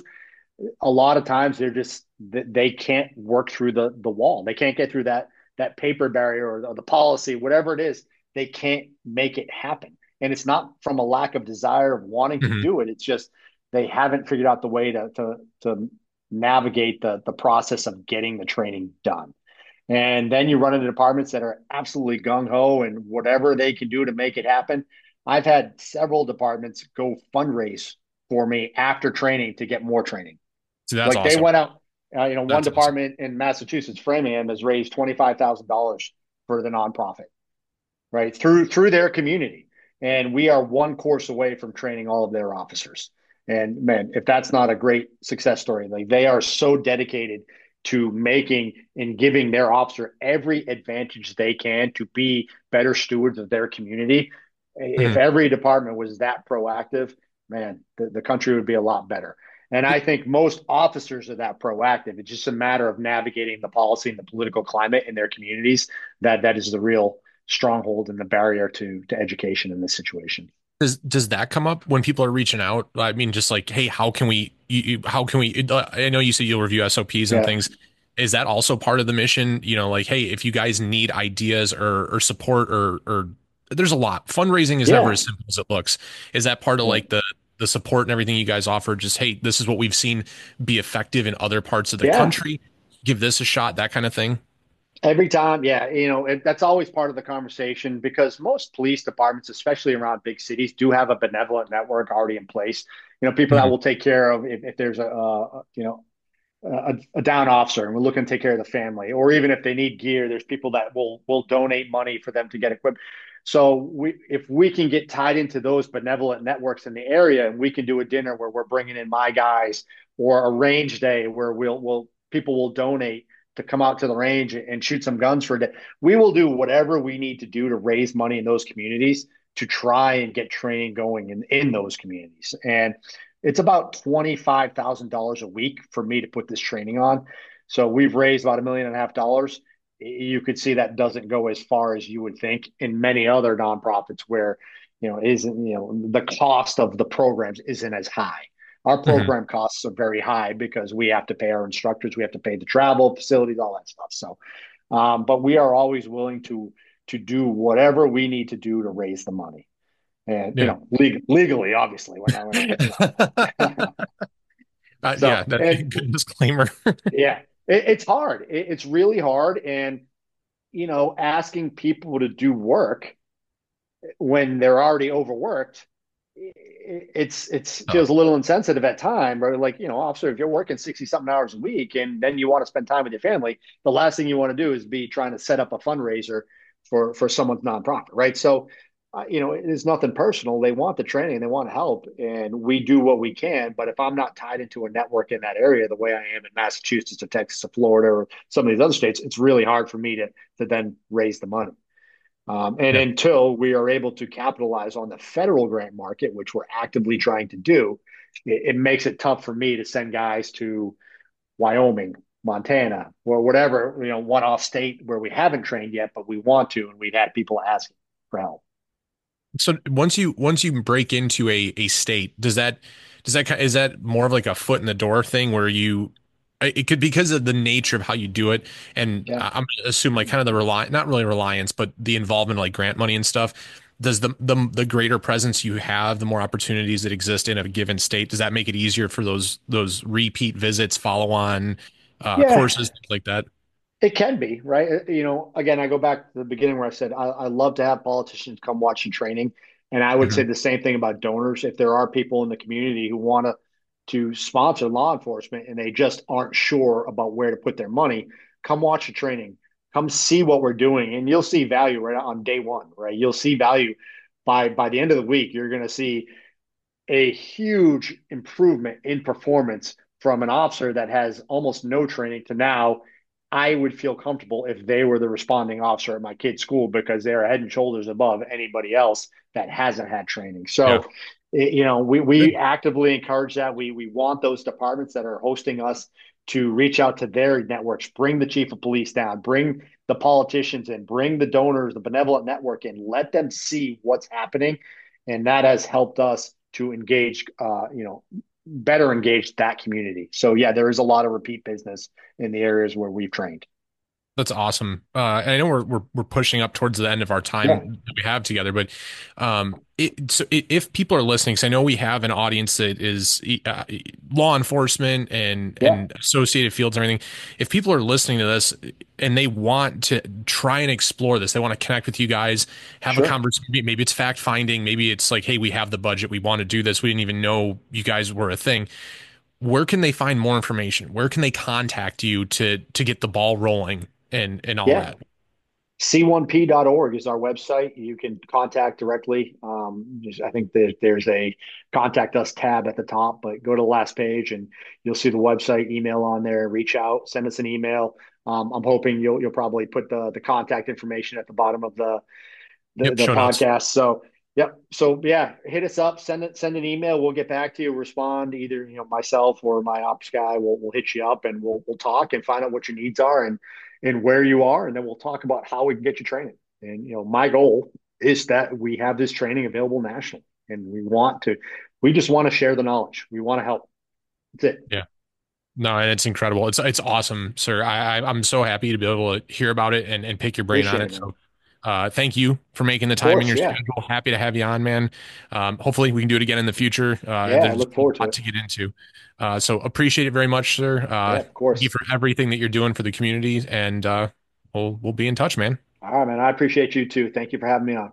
A lot of times they're just they can't work through the the wall. They can't get through that that paper barrier or the, the policy, whatever it is. They can't make it happen. And it's not from a lack of desire of wanting to Hmm. do it. It's just they haven't figured out the way to to to navigate the the process of getting the training done. And then you run into departments that are absolutely gung ho and whatever they can do to make it happen. I've had several departments go fundraise for me after training to get more training. So that's Like they awesome. went out, uh, you know, one That's awesome. department in Massachusetts, Framingham, has raised twenty-five thousand dollars for the nonprofit, right? Through through their community. And we are one course away from training all of their officers. And man, if that's not a great success story, like they are so dedicated to making and giving their officer every advantage they can to be better stewards of their community. If Mhm. every department was that proactive, man, the, the country would be a lot better. And I think most officers are that proactive. It's just a matter of navigating the policy and the political climate in their communities. That that is the real stronghold and the barrier to to education in this situation. Does does that come up when people are reaching out? I mean, just like, hey, how can we? You, you, how can we? I know you said you'll review S O Ps and Yeah, things. Is that also part of the mission? You know, like, hey, if you guys need ideas or or support or or there's a lot. Fundraising is never yeah, as simple as it looks. Is that part of yeah, like the the support and everything you guys offer? Just hey, this is what we've seen be effective in other parts of the yeah. country. Give this a shot. That kind of thing. Every time, yeah, you know, it, that's always part of the conversation because most police departments, especially around big cities, do have a benevolent network already in place. You know, people that Mhm. will take care of if, if there's a, a you know a, a down officer and we're looking to take care of the family, or even if they need gear, there's people that will will donate money for them to get equipped. So we, if we can get tied into those benevolent networks in the area, and we can do a dinner where we're bringing in my guys, or a range day where we'll will people will donate to come out to the range and shoot some guns for a day. We will do whatever we need to do to raise money in those communities to try and get training going in, in those communities. And it's about twenty-five thousand dollars a week for me to put this training on. So we've raised about a million and a half dollars. You could see that doesn't go as far as you would think in many other nonprofits where, you know, isn't, you know, the cost of the programs isn't as high. Our Mhm. program costs are very high because we have to pay our instructors, we have to pay the travel, facilities, all that stuff. So, um, but we are always willing to to do whatever we need to do to raise the money, and you Yeah. know, leg- legally, obviously, we're not, we're not, you know. Uh, yeah, So, that, and good disclaimer. yeah, it, it's hard. It, it's really hard, and you know, asking people to do work when they're already overworked, it's it's Oh. feels a little insensitive at time. Or like, you know, officer, if you're working sixty something hours a week and then you want to spend time with your family, the last thing you want to do is be trying to set up a fundraiser for for someone's nonprofit, right? So, uh, you know, it is nothing personal. They want the training, they want help, and we do what we can. But if I'm not tied into a network in that area the way I am in Massachusetts or Texas or Florida or some of these other states, it's really hard for me to to then raise the money. Um, and Yeah. until we are able to capitalize on the federal grant market, which we're actively trying to do, it, it makes it tough for me to send guys to Wyoming, Montana, or whatever, you know, one off state where we haven't trained yet, but we want to, and we've had people asking for help. So once you once you break into a a state, does that does that ki- is that more of like a foot in the door thing where you it could because of the nature of how you do it, and Yeah. I- I'm gonna assume like kind of the rely not really reliance, but the involvement of like grant money and stuff. Does the the the greater presence you have, the more opportunities that exist in a given state, does that make it easier for those those repeat visits, follow on uh, Yeah. courses, things like that? It can be, right? Uh, You know, again, I go back to the beginning where I said I, I love to have politicians come watch the training. And I would say Hmm. the same thing about donors. If there are people in the community who want to to sponsor law enforcement and they just aren't sure about where to put their money, come watch the training. Come see what we're doing, and you'll see value right on day one, right? You'll see value by by the end of the week. You're going to see a huge improvement in performance from an officer that has almost no training to now I would feel comfortable if they were the responding officer at my kid's school because they're head and shoulders above anybody else that hasn't had training. Yeah. So, you know, we, we Good. actively encourage that. We, we want those departments that are hosting us to reach out to their networks, bring the chief of police down, bring the politicians in, bring the donors, the benevolent network in, let them see what's happening. And that has helped us to engage, uh, you know, better engage that community. So yeah, there is a lot of repeat business in the areas where we've trained. That's awesome. Uh, and I know we're, we're we're pushing up towards the end of our Yeah, time that we have together, but um, it, so i- if people are listening, because I know we have an audience that is uh, law enforcement and yeah, and associated fields and everything. If people are listening to this and they want to try and explore this, they want to connect with you guys, have a sure. conversation. Maybe it's fact finding. Maybe it's like, hey, we have the budget. We want to do this. We didn't even know you guys were a thing. Where can they find more information? Where can they contact you to to get the ball rolling and and all Yeah. that? C one P dot org is our website. You can contact directly. Um, I think there, there's a contact us tab at the top, but go to the last page and you'll see the website email on there. Reach out, send us an email. Um, I'm hoping you'll you'll probably put the the contact information at the bottom of the the, Yep, the show notes. podcast. So, yep. So yeah, hit us up, send it, send an email. We'll get back to you, respond either, you know, myself or my ops guy will, will hit you up and we'll, we'll talk and find out what your needs are and, and where you are. And then we'll talk about how we can get you training. And, you know, my goal is that we have this training available nationally and we want to, we just want to share the knowledge. We want to help. That's it. Yeah. No, and it's incredible. It's it's awesome, sir. I, I I'm so happy to be able to hear about it and, and pick your brain on Appreciate it, it. man. So uh thank you for making the Of time in course. your Yeah. schedule. Happy to have you on, man. Um hopefully we can do it again in the future. Uh Yeah. I there's look a forward to lot it. to get into. Uh so appreciate it very much, sir. Uh Yeah. Of thank you course. for everything that you're doing for the community and uh we'll we'll be in touch, man. All right, man. I appreciate you too. Thank you for having me on.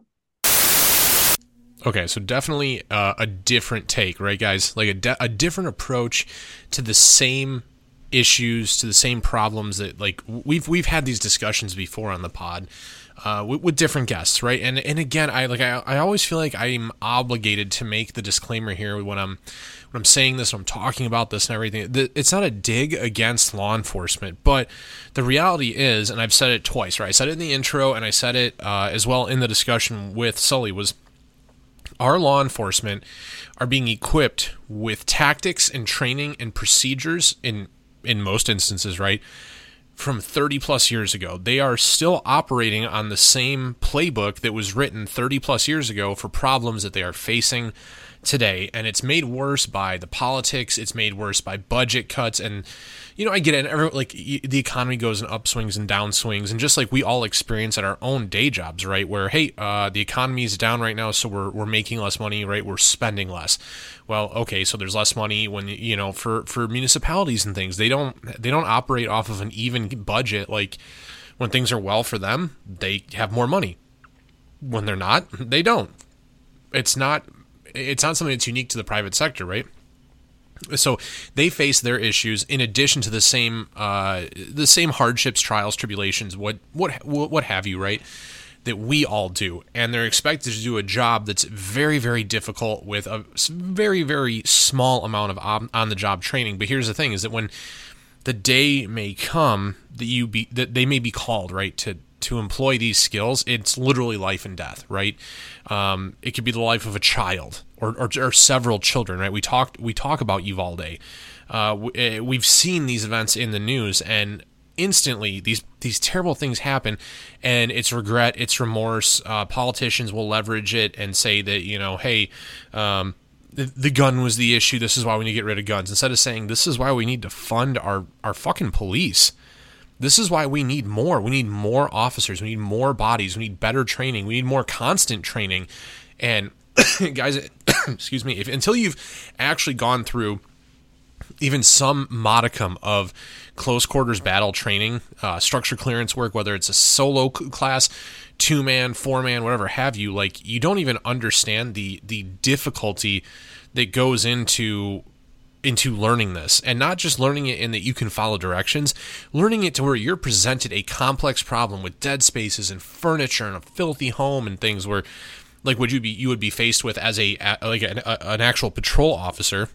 Okay, so definitely uh, a different take, right, guys? Like a, de- a different approach to the same issues, to the same problems that like we've we've had these discussions before on the pod uh, with, with different guests, right? And and again, I like I, I always feel like I'm obligated to make the disclaimer here when I'm when I'm saying this, when I'm talking about this and everything. It's not a dig against law enforcement, but the reality is, and I've said it twice, right? I said it in the intro, and I said it uh, as well in the discussion with Sully was our law enforcement are being equipped with tactics and training and procedures in in most instances, right, from thirty plus years ago. They are still operating on the same playbook that was written thirty plus years ago for problems that they are facing today. And it's made worse by the politics. It's made worse by budget cuts. And, you know, I get it. Every, like the economy goes in upswings and downswings. And just like we all experience at our own day jobs, right? Where, hey, uh, the economy is down right now. So we're, we're making less money, right? We're spending less. Well, okay. So there's less money when, you know, for, for municipalities and things, they don't, they don't operate off of an even budget. Like when things are well for them, they have more money. When they're not, they don't. It's not it's not something that's unique to the private sector, right? So they face their issues in addition to the same uh, the same hardships, trials, tribulations, what what what have you, right? That we all do, and they're expected to do a job that's very very difficult with a very very small amount of on the job training. But here's the thing: is that when the day may come that you be that they may be called, right, to to employ these skills, it's literally life and death, right? Um, it could be the life of a child or, or, or several children, right? We talked we talk about Uvalde. Uh, we, we've seen these events in the news, and instantly these these terrible things happen, and it's regret, it's remorse. Uh, politicians will leverage it and say that, you know, hey, um, the, the gun was the issue. This is why we need to get rid of guns, instead of saying this is why we need to fund our our fucking police. This is why we need more. We need more officers. We need more bodies. We need better training. We need more constant training. And guys, excuse me, if until you've actually gone through even some modicum of close quarters battle training, uh, structure clearance work, whether it's a solo class, two man, four man, whatever have you, like you don't even understand the the difficulty that goes into into learning this, and not just learning it in that you can follow directions, learning it to where you're presented a complex problem with dead spaces and furniture and a filthy home and things where, like, would you be you would be faced with as a like an, an actual patrol officer,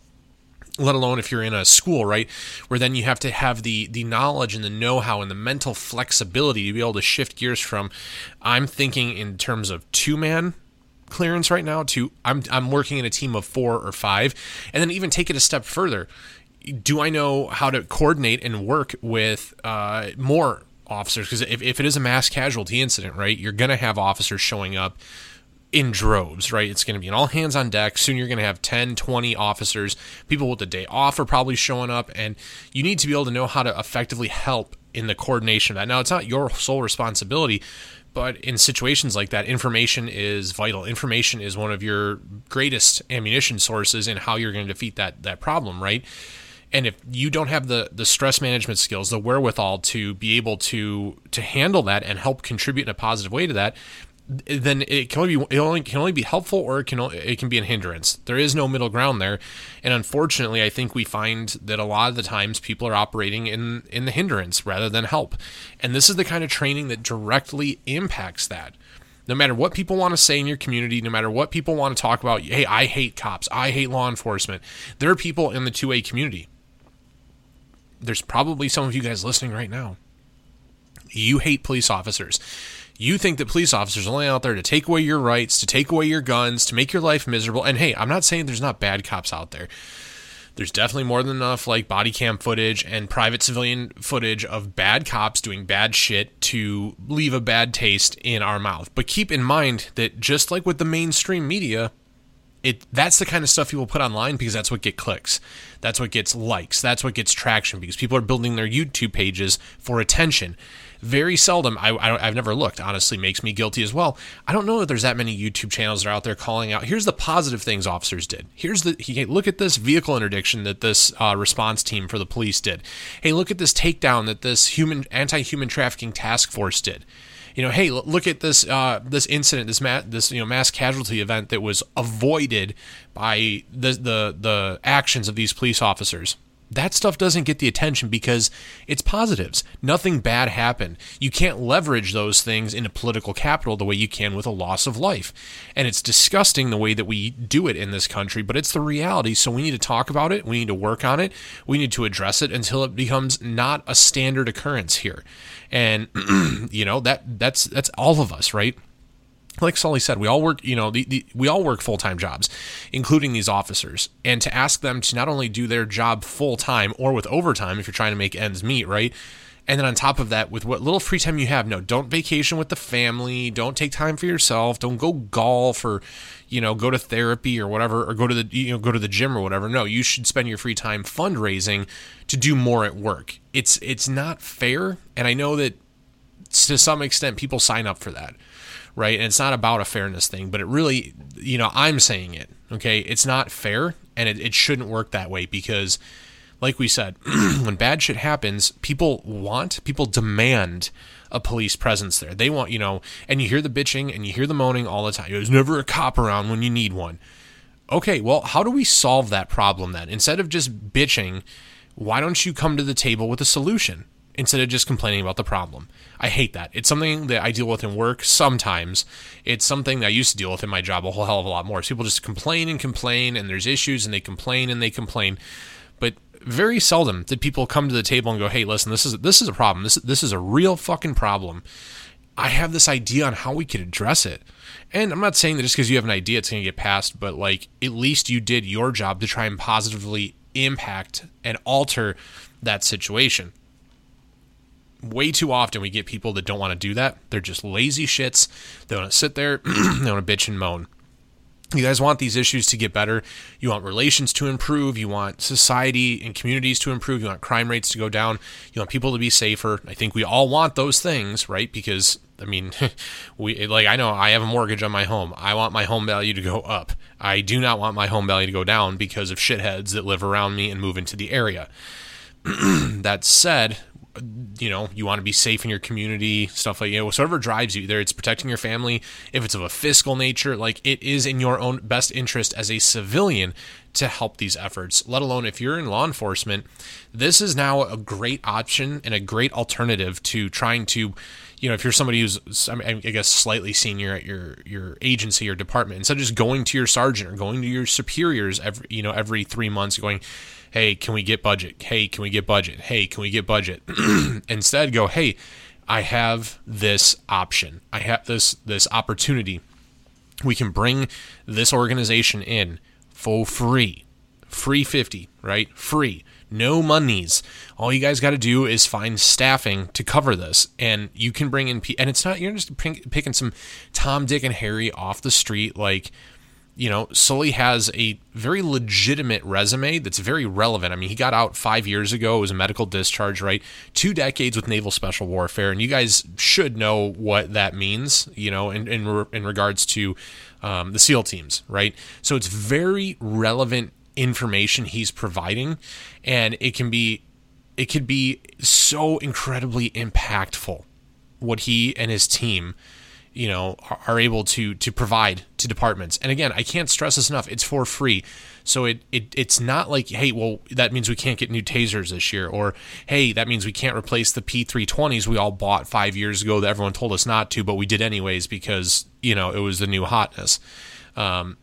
let alone if you're in a school, right, where then you have to have the the knowledge and the know-how and the mental flexibility to be able to shift gears from, I'm thinking in terms of two-man clearance right now, to I'm I'm working in a team of four or five, and then even take it a step further. Do I know how to coordinate and work with uh, more officers? Because if, if it is a mass casualty incident, right, you're going to have officers showing up in droves, right? It's going to be an all hands on deck. Soon you're going to have ten, twenty officers. People with the day off are probably showing up, and you need to be able to know how to effectively help in the coordination of that. Now, it's not your sole responsibility, but in situations like that, information is vital. Information is one of your greatest ammunition sources in how you're going to defeat that that problem, right? And if you don't have the the stress management skills, the wherewithal to be able to to handle that and help contribute in a positive way to that, then it can only be it only can only be helpful, or it can it can be a hindrance. There is no middle ground there, and unfortunately, I think we find that a lot of the times people are operating in in the hindrance rather than help. And this is the kind of training that directly impacts that. No matter what people want to say in your community, no matter what people want to talk about, hey, I hate cops, I hate law enforcement. There are people in the two A community. There's probably some of you guys listening right now. You hate police officers. You think that police officers are only out there to take away your rights, to take away your guns, to make your life miserable. And hey, I'm not saying there's not bad cops out there. There's definitely more than enough like body cam footage and private civilian footage of bad cops doing bad shit to leave a bad taste in our mouth. But keep in mind that just like with the mainstream media, it that's the kind of stuff people put online because that's what gets clicks. That's what gets likes. That's what gets traction because people are building their YouTube pages for attention. Very seldom, I, I, I've never looked, honestly, makes me guilty as well. I don't know that there's that many YouTube channels that are out there calling out, here's the positive things officers did. Here's the, hey, look at this vehicle interdiction that this uh, response team for the police did. Hey, look at this takedown that this human anti-human trafficking task force did. You know, hey, look at this uh, this incident, this ma- this you know mass casualty event that was avoided by the the the actions of these police officers. That stuff doesn't get the attention because it's positives. Nothing bad happened. You can't leverage those things into political capital the way you can with a loss of life. And it's disgusting the way that we do it in this country, but it's the reality. So we need to talk about it. We need to work on it. We need to address it until it becomes not a standard occurrence here. And, you know, that that's that's all of us, right? Like Sully said, we all work, you know, the, the, we all work full-time jobs, including these officers. And to ask them to not only do their job full-time or with overtime if you're trying to make ends meet, right? And then on top of that, with what little free time you have, no, don't vacation with the family, don't take time for yourself, don't go golf or, you know, go to therapy or whatever, or go to the, you know, go to the gym or whatever. No, you should spend your free time fundraising to do more at work. It's, it's not fair. And I know that to some extent people sign up for that. Right. And it's not about a fairness thing, but it really, you know, I'm saying it. OK, it's not fair and it, it shouldn't work that way because like we said, when bad shit happens, people want, people demand a police presence there. They want, you know, and you hear the bitching and you hear the moaning all the time. There's never a cop around when you need one. OK, well, how do we solve that problem then? Instead of just bitching, why don't you come to the table with a solution? Instead of just complaining about the problem. I hate that. It's something that I deal with in work sometimes. It's something that I used to deal with in my job a whole hell of a lot more. So people just complain and complain, and there's issues, and they complain and they complain. But very seldom did people come to the table and go, hey, listen, this is this is a problem. This, this is a real fucking problem. I have this idea on how we could address it. And I'm not saying that just because you have an idea it's going to get passed, but like at least you did your job to try and positively impact and alter that situation. Way too often we get people that don't want to do that. They're just lazy shits. They want to sit there. They want to bitch and moan. You guys want these issues to get better. You want relations to improve. You want society and communities to improve. You want crime rates to go down. You want people to be safer. I think we all want those things, right? Because, I mean, we like I know I have a mortgage on my home. I want my home value to go up. I do not want my home value to go down because of shitheads that live around me and move into the area. That said, you know, you want to be safe in your community, stuff like, you know, whatever drives you, either it's protecting your family, if it's of a fiscal nature, like it is in your own best interest as a civilian to help these efforts, let alone if you're in law enforcement. This is now a great option and a great alternative to trying to, you know, if you're somebody who's, I guess, slightly senior at your, your agency or department, instead of just going to your sergeant or going to your superiors every, you know, every three months going, hey, can we get budget? Hey, can we get budget? Hey, can we get budget? Instead, go, hey, I have this option. I have this this opportunity. We can bring this organization in for free. Free fifty, right? Free. No monies. All you guys got to do is find staffing to cover this. And you can bring in, and it's not, you're just picking some Tom, Dick, and Harry off the street like, you know, Sully has a very legitimate resume that's very relevant. I mean, he got out five years ago. It was a medical discharge, right? Two decades with Naval Special Warfare, and you guys should know what that means, you know, in in, in regards to um, the SEAL teams, right? So it's very relevant information he's providing, and it can be, it could be so incredibly impactful what he and his team, you know, are able to to provide to departments. And again, I can't stress this enough. It's for free. So it, it it's not like, hey, well, that means we can't get new tasers this year, or hey, that means we can't replace the P three twenties we all bought five years ago that everyone told us not to, but we did anyways because, you know, it was the new hotness. Um,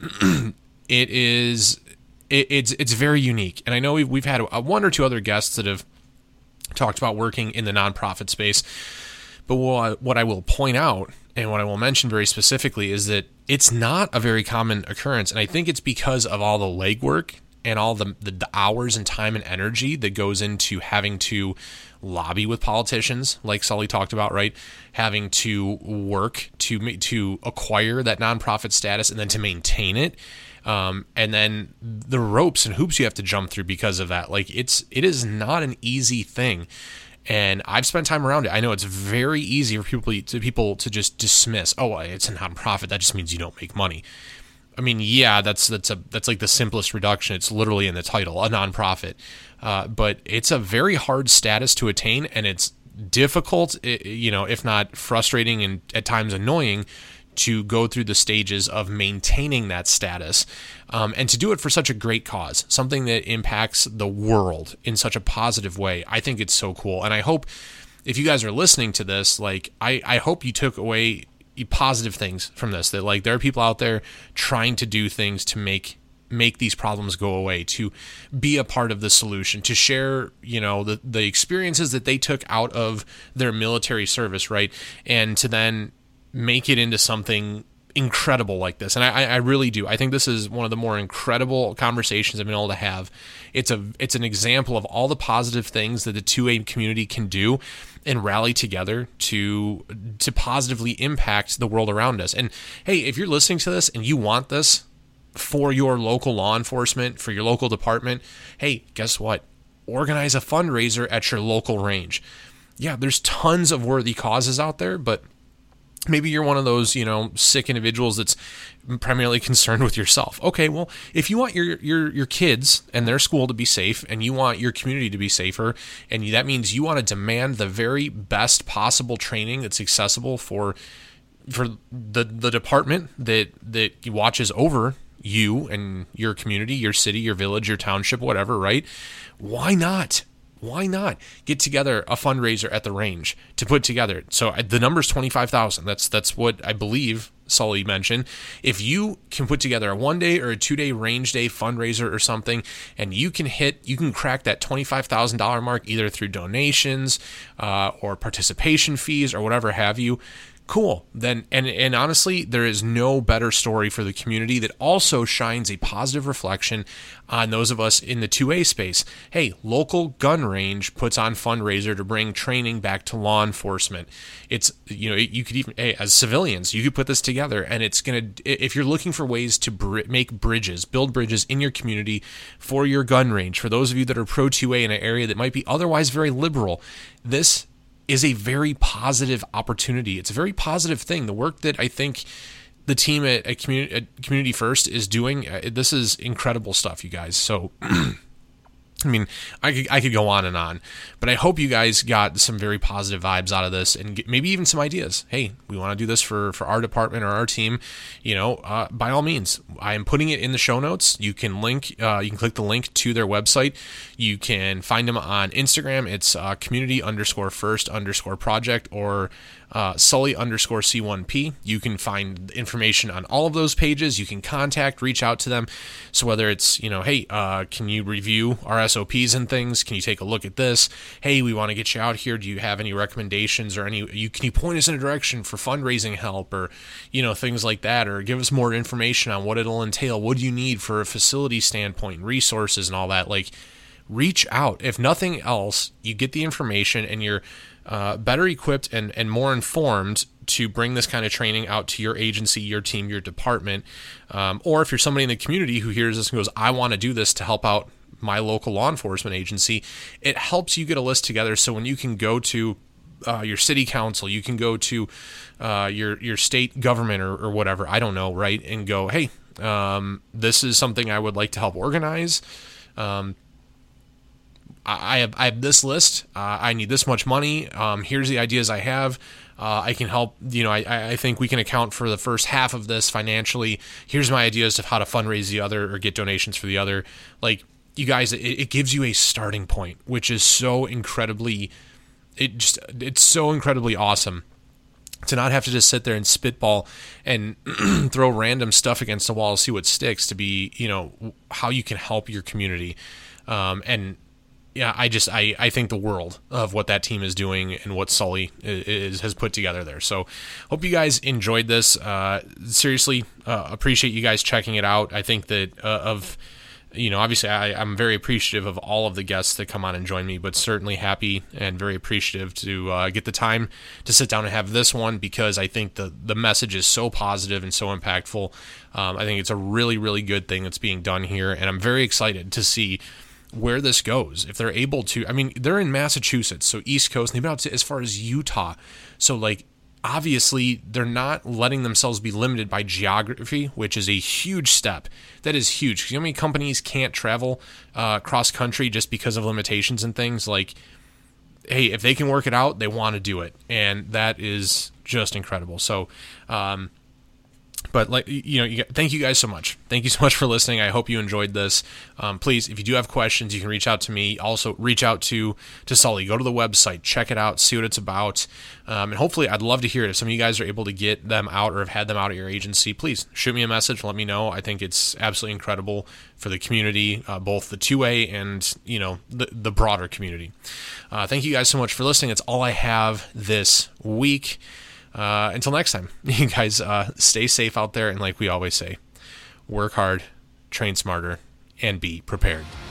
it is it, it's it's very unique. And I know we've, we've had a, one or two other guests that have talked about working in the nonprofit space. But what, what I will point out, and what I will mention very specifically, is that it's not a very common occurrence. And I think it's because of all the legwork and all the, the, the hours and time and energy that goes into having to lobby with politicians, like Sully talked about, right? Having to work to to acquire that nonprofit status and then to maintain it. Um, and then the ropes and hoops you have to jump through because of that. Like it's it is not an easy thing. And I've spent time around it. I know it's very easy for people to people to just dismiss, oh, it's a nonprofit, that just means you don't make money. I mean, yeah, that's that's a that's like the simplest reduction. It's literally in the title, a nonprofit. Uh, but it's a very hard status to attain, and it's difficult, you know, if not frustrating and at times annoying, to go through the stages of maintaining that status, um, and to do it for such a great cause, something that impacts the world in such a positive way. I think it's so cool. And I hope if you guys are listening to this, like, I, I hope you took away positive things from this, that like there are people out there trying to do things to make make these problems go away, to be a part of the solution, to share, you know, the, the experiences that they took out of their military service, right? And to then make it into something incredible like this. And I, I really do. I think this is one of the more incredible conversations I've been able to have. It's a it's an example of all the positive things that the two A community can do and rally together to to positively impact the world around us. And hey, if you're listening to this and you want this for your local law enforcement, for your local department, hey, guess what? Organize a fundraiser at your local range. Yeah, there's tons of worthy causes out there, but maybe you're one of those, you know, sick individuals that's primarily concerned with yourself. Okay, well, if you want your your your kids and their school to be safe, and you want your community to be safer, and that means you want to demand the very best possible training that's accessible for for the the department that that watches over you and your community, your city, your village, your township, whatever, right? Why not? Why not get together a fundraiser at the range to put together? So the number's twenty-five thousand. That's that's what I believe Sully mentioned. If you can put together a one day or a two day range day fundraiser or something, and you can hit, you can crack that twenty-five thousand dollars mark either through donations uh, or participation fees or whatever have you, Cool. Then, and, and honestly, there is no better story for the community that also shines a positive reflection on those of us in the two A space. Hey, local gun range puts on fundraiser to bring training back to law enforcement. It's, you know, you could even, hey, as civilians, you could put this together, and it's going to, if you're looking for ways to br- make bridges, build bridges in your community for your gun range, for those of you that are pro two A in an area that might be otherwise very liberal, this is a very positive opportunity. It's a very positive thing. The work that I think the team at, at, Community, at Community First is doing, uh, this is incredible stuff, you guys. So, I mean, I could, I could go on and on, but I hope you guys got some very positive vibes out of this, and get, maybe even some ideas. Hey, we want to do this for, for our department or our team. You know, uh, by all means, I am putting it in the show notes. You can link, uh, you can click the link to their website. You can find them on Instagram. It's uh, community underscore first underscore project, or Uh, Sully underscore C one P. You can find information on all of those pages. You can contact, reach out to them. So whether it's, you know, hey, uh, can you review our S O Ps and things? Can you take a look at this? Hey, we want to get you out here. Do you have any recommendations or any, you can you point us in a direction for fundraising help, or, you know, things like that, or give us more information on what it'll entail. What do you need for a facility standpoint, resources and all that? Like, reach out. If nothing else, you get the information and you're uh, better equipped and, and more informed to bring this kind of training out to your agency, your team, your department. Um, or if you're somebody in the community who hears this and goes, I want to do this to help out my local law enforcement agency, it helps you get a list together. So when you can go to uh, your city council, you can go to uh, your, your state government or, or whatever, I don't know, right? And go, hey, um, this is something I would like to help organize. Um, I have I have this list. Uh, I need this much money. Um, here's the ideas I have. Uh, I can help. You know, I I think we can account for the first half of this financially. Here's my ideas of how to fundraise the other or get donations for the other. Like, you guys, it, it gives you a starting point, which is so incredibly. It just it's so incredibly awesome to not have to just sit there and spitball and throw random stuff against the wall, see what sticks. To be, you know, how you can help your community, um, and. Yeah, I just I, I think the world of what that team is doing and what Sully is, has put together there. So hope you guys enjoyed this. Uh, seriously, uh, appreciate you guys checking it out. I think that uh, of, you know, obviously I, I'm very appreciative of all of the guests that come on and join me, but certainly happy and very appreciative to uh, get the time to sit down and have this one, because I think the, the message is so positive and so impactful. Um, I think it's a really, really good thing that's being done here, and I'm very excited to see where this goes. If they're able to, I mean, they're in Massachusetts, so East Coast, and they've been out to as far as Utah. So, like, obviously, they're not letting themselves be limited by geography, which is a huge step. That is huge. You know how many companies can't travel uh, cross country just because of limitations and things? Like, hey, if they can work it out, they want to do it, and that is just incredible. So, um, But, like, you know, you, thank you guys so much. Thank you so much for listening. I hope you enjoyed this. Um, please, if you do have questions, you can reach out to me. Also, reach out to to Sully. Go to the website, check it out, see what it's about. Um, and hopefully, I'd love to hear it. If some of you guys are able to get them out or have had them out at your agency, please shoot me a message. Let me know. I think it's absolutely incredible for the community, uh, both the two A and, you know, the, the broader community. Uh, thank you guys so much for listening. That's all I have this week. Uh, until next time, you guys uh, stay safe out there, and like we always say, work hard, train smarter, and be prepared.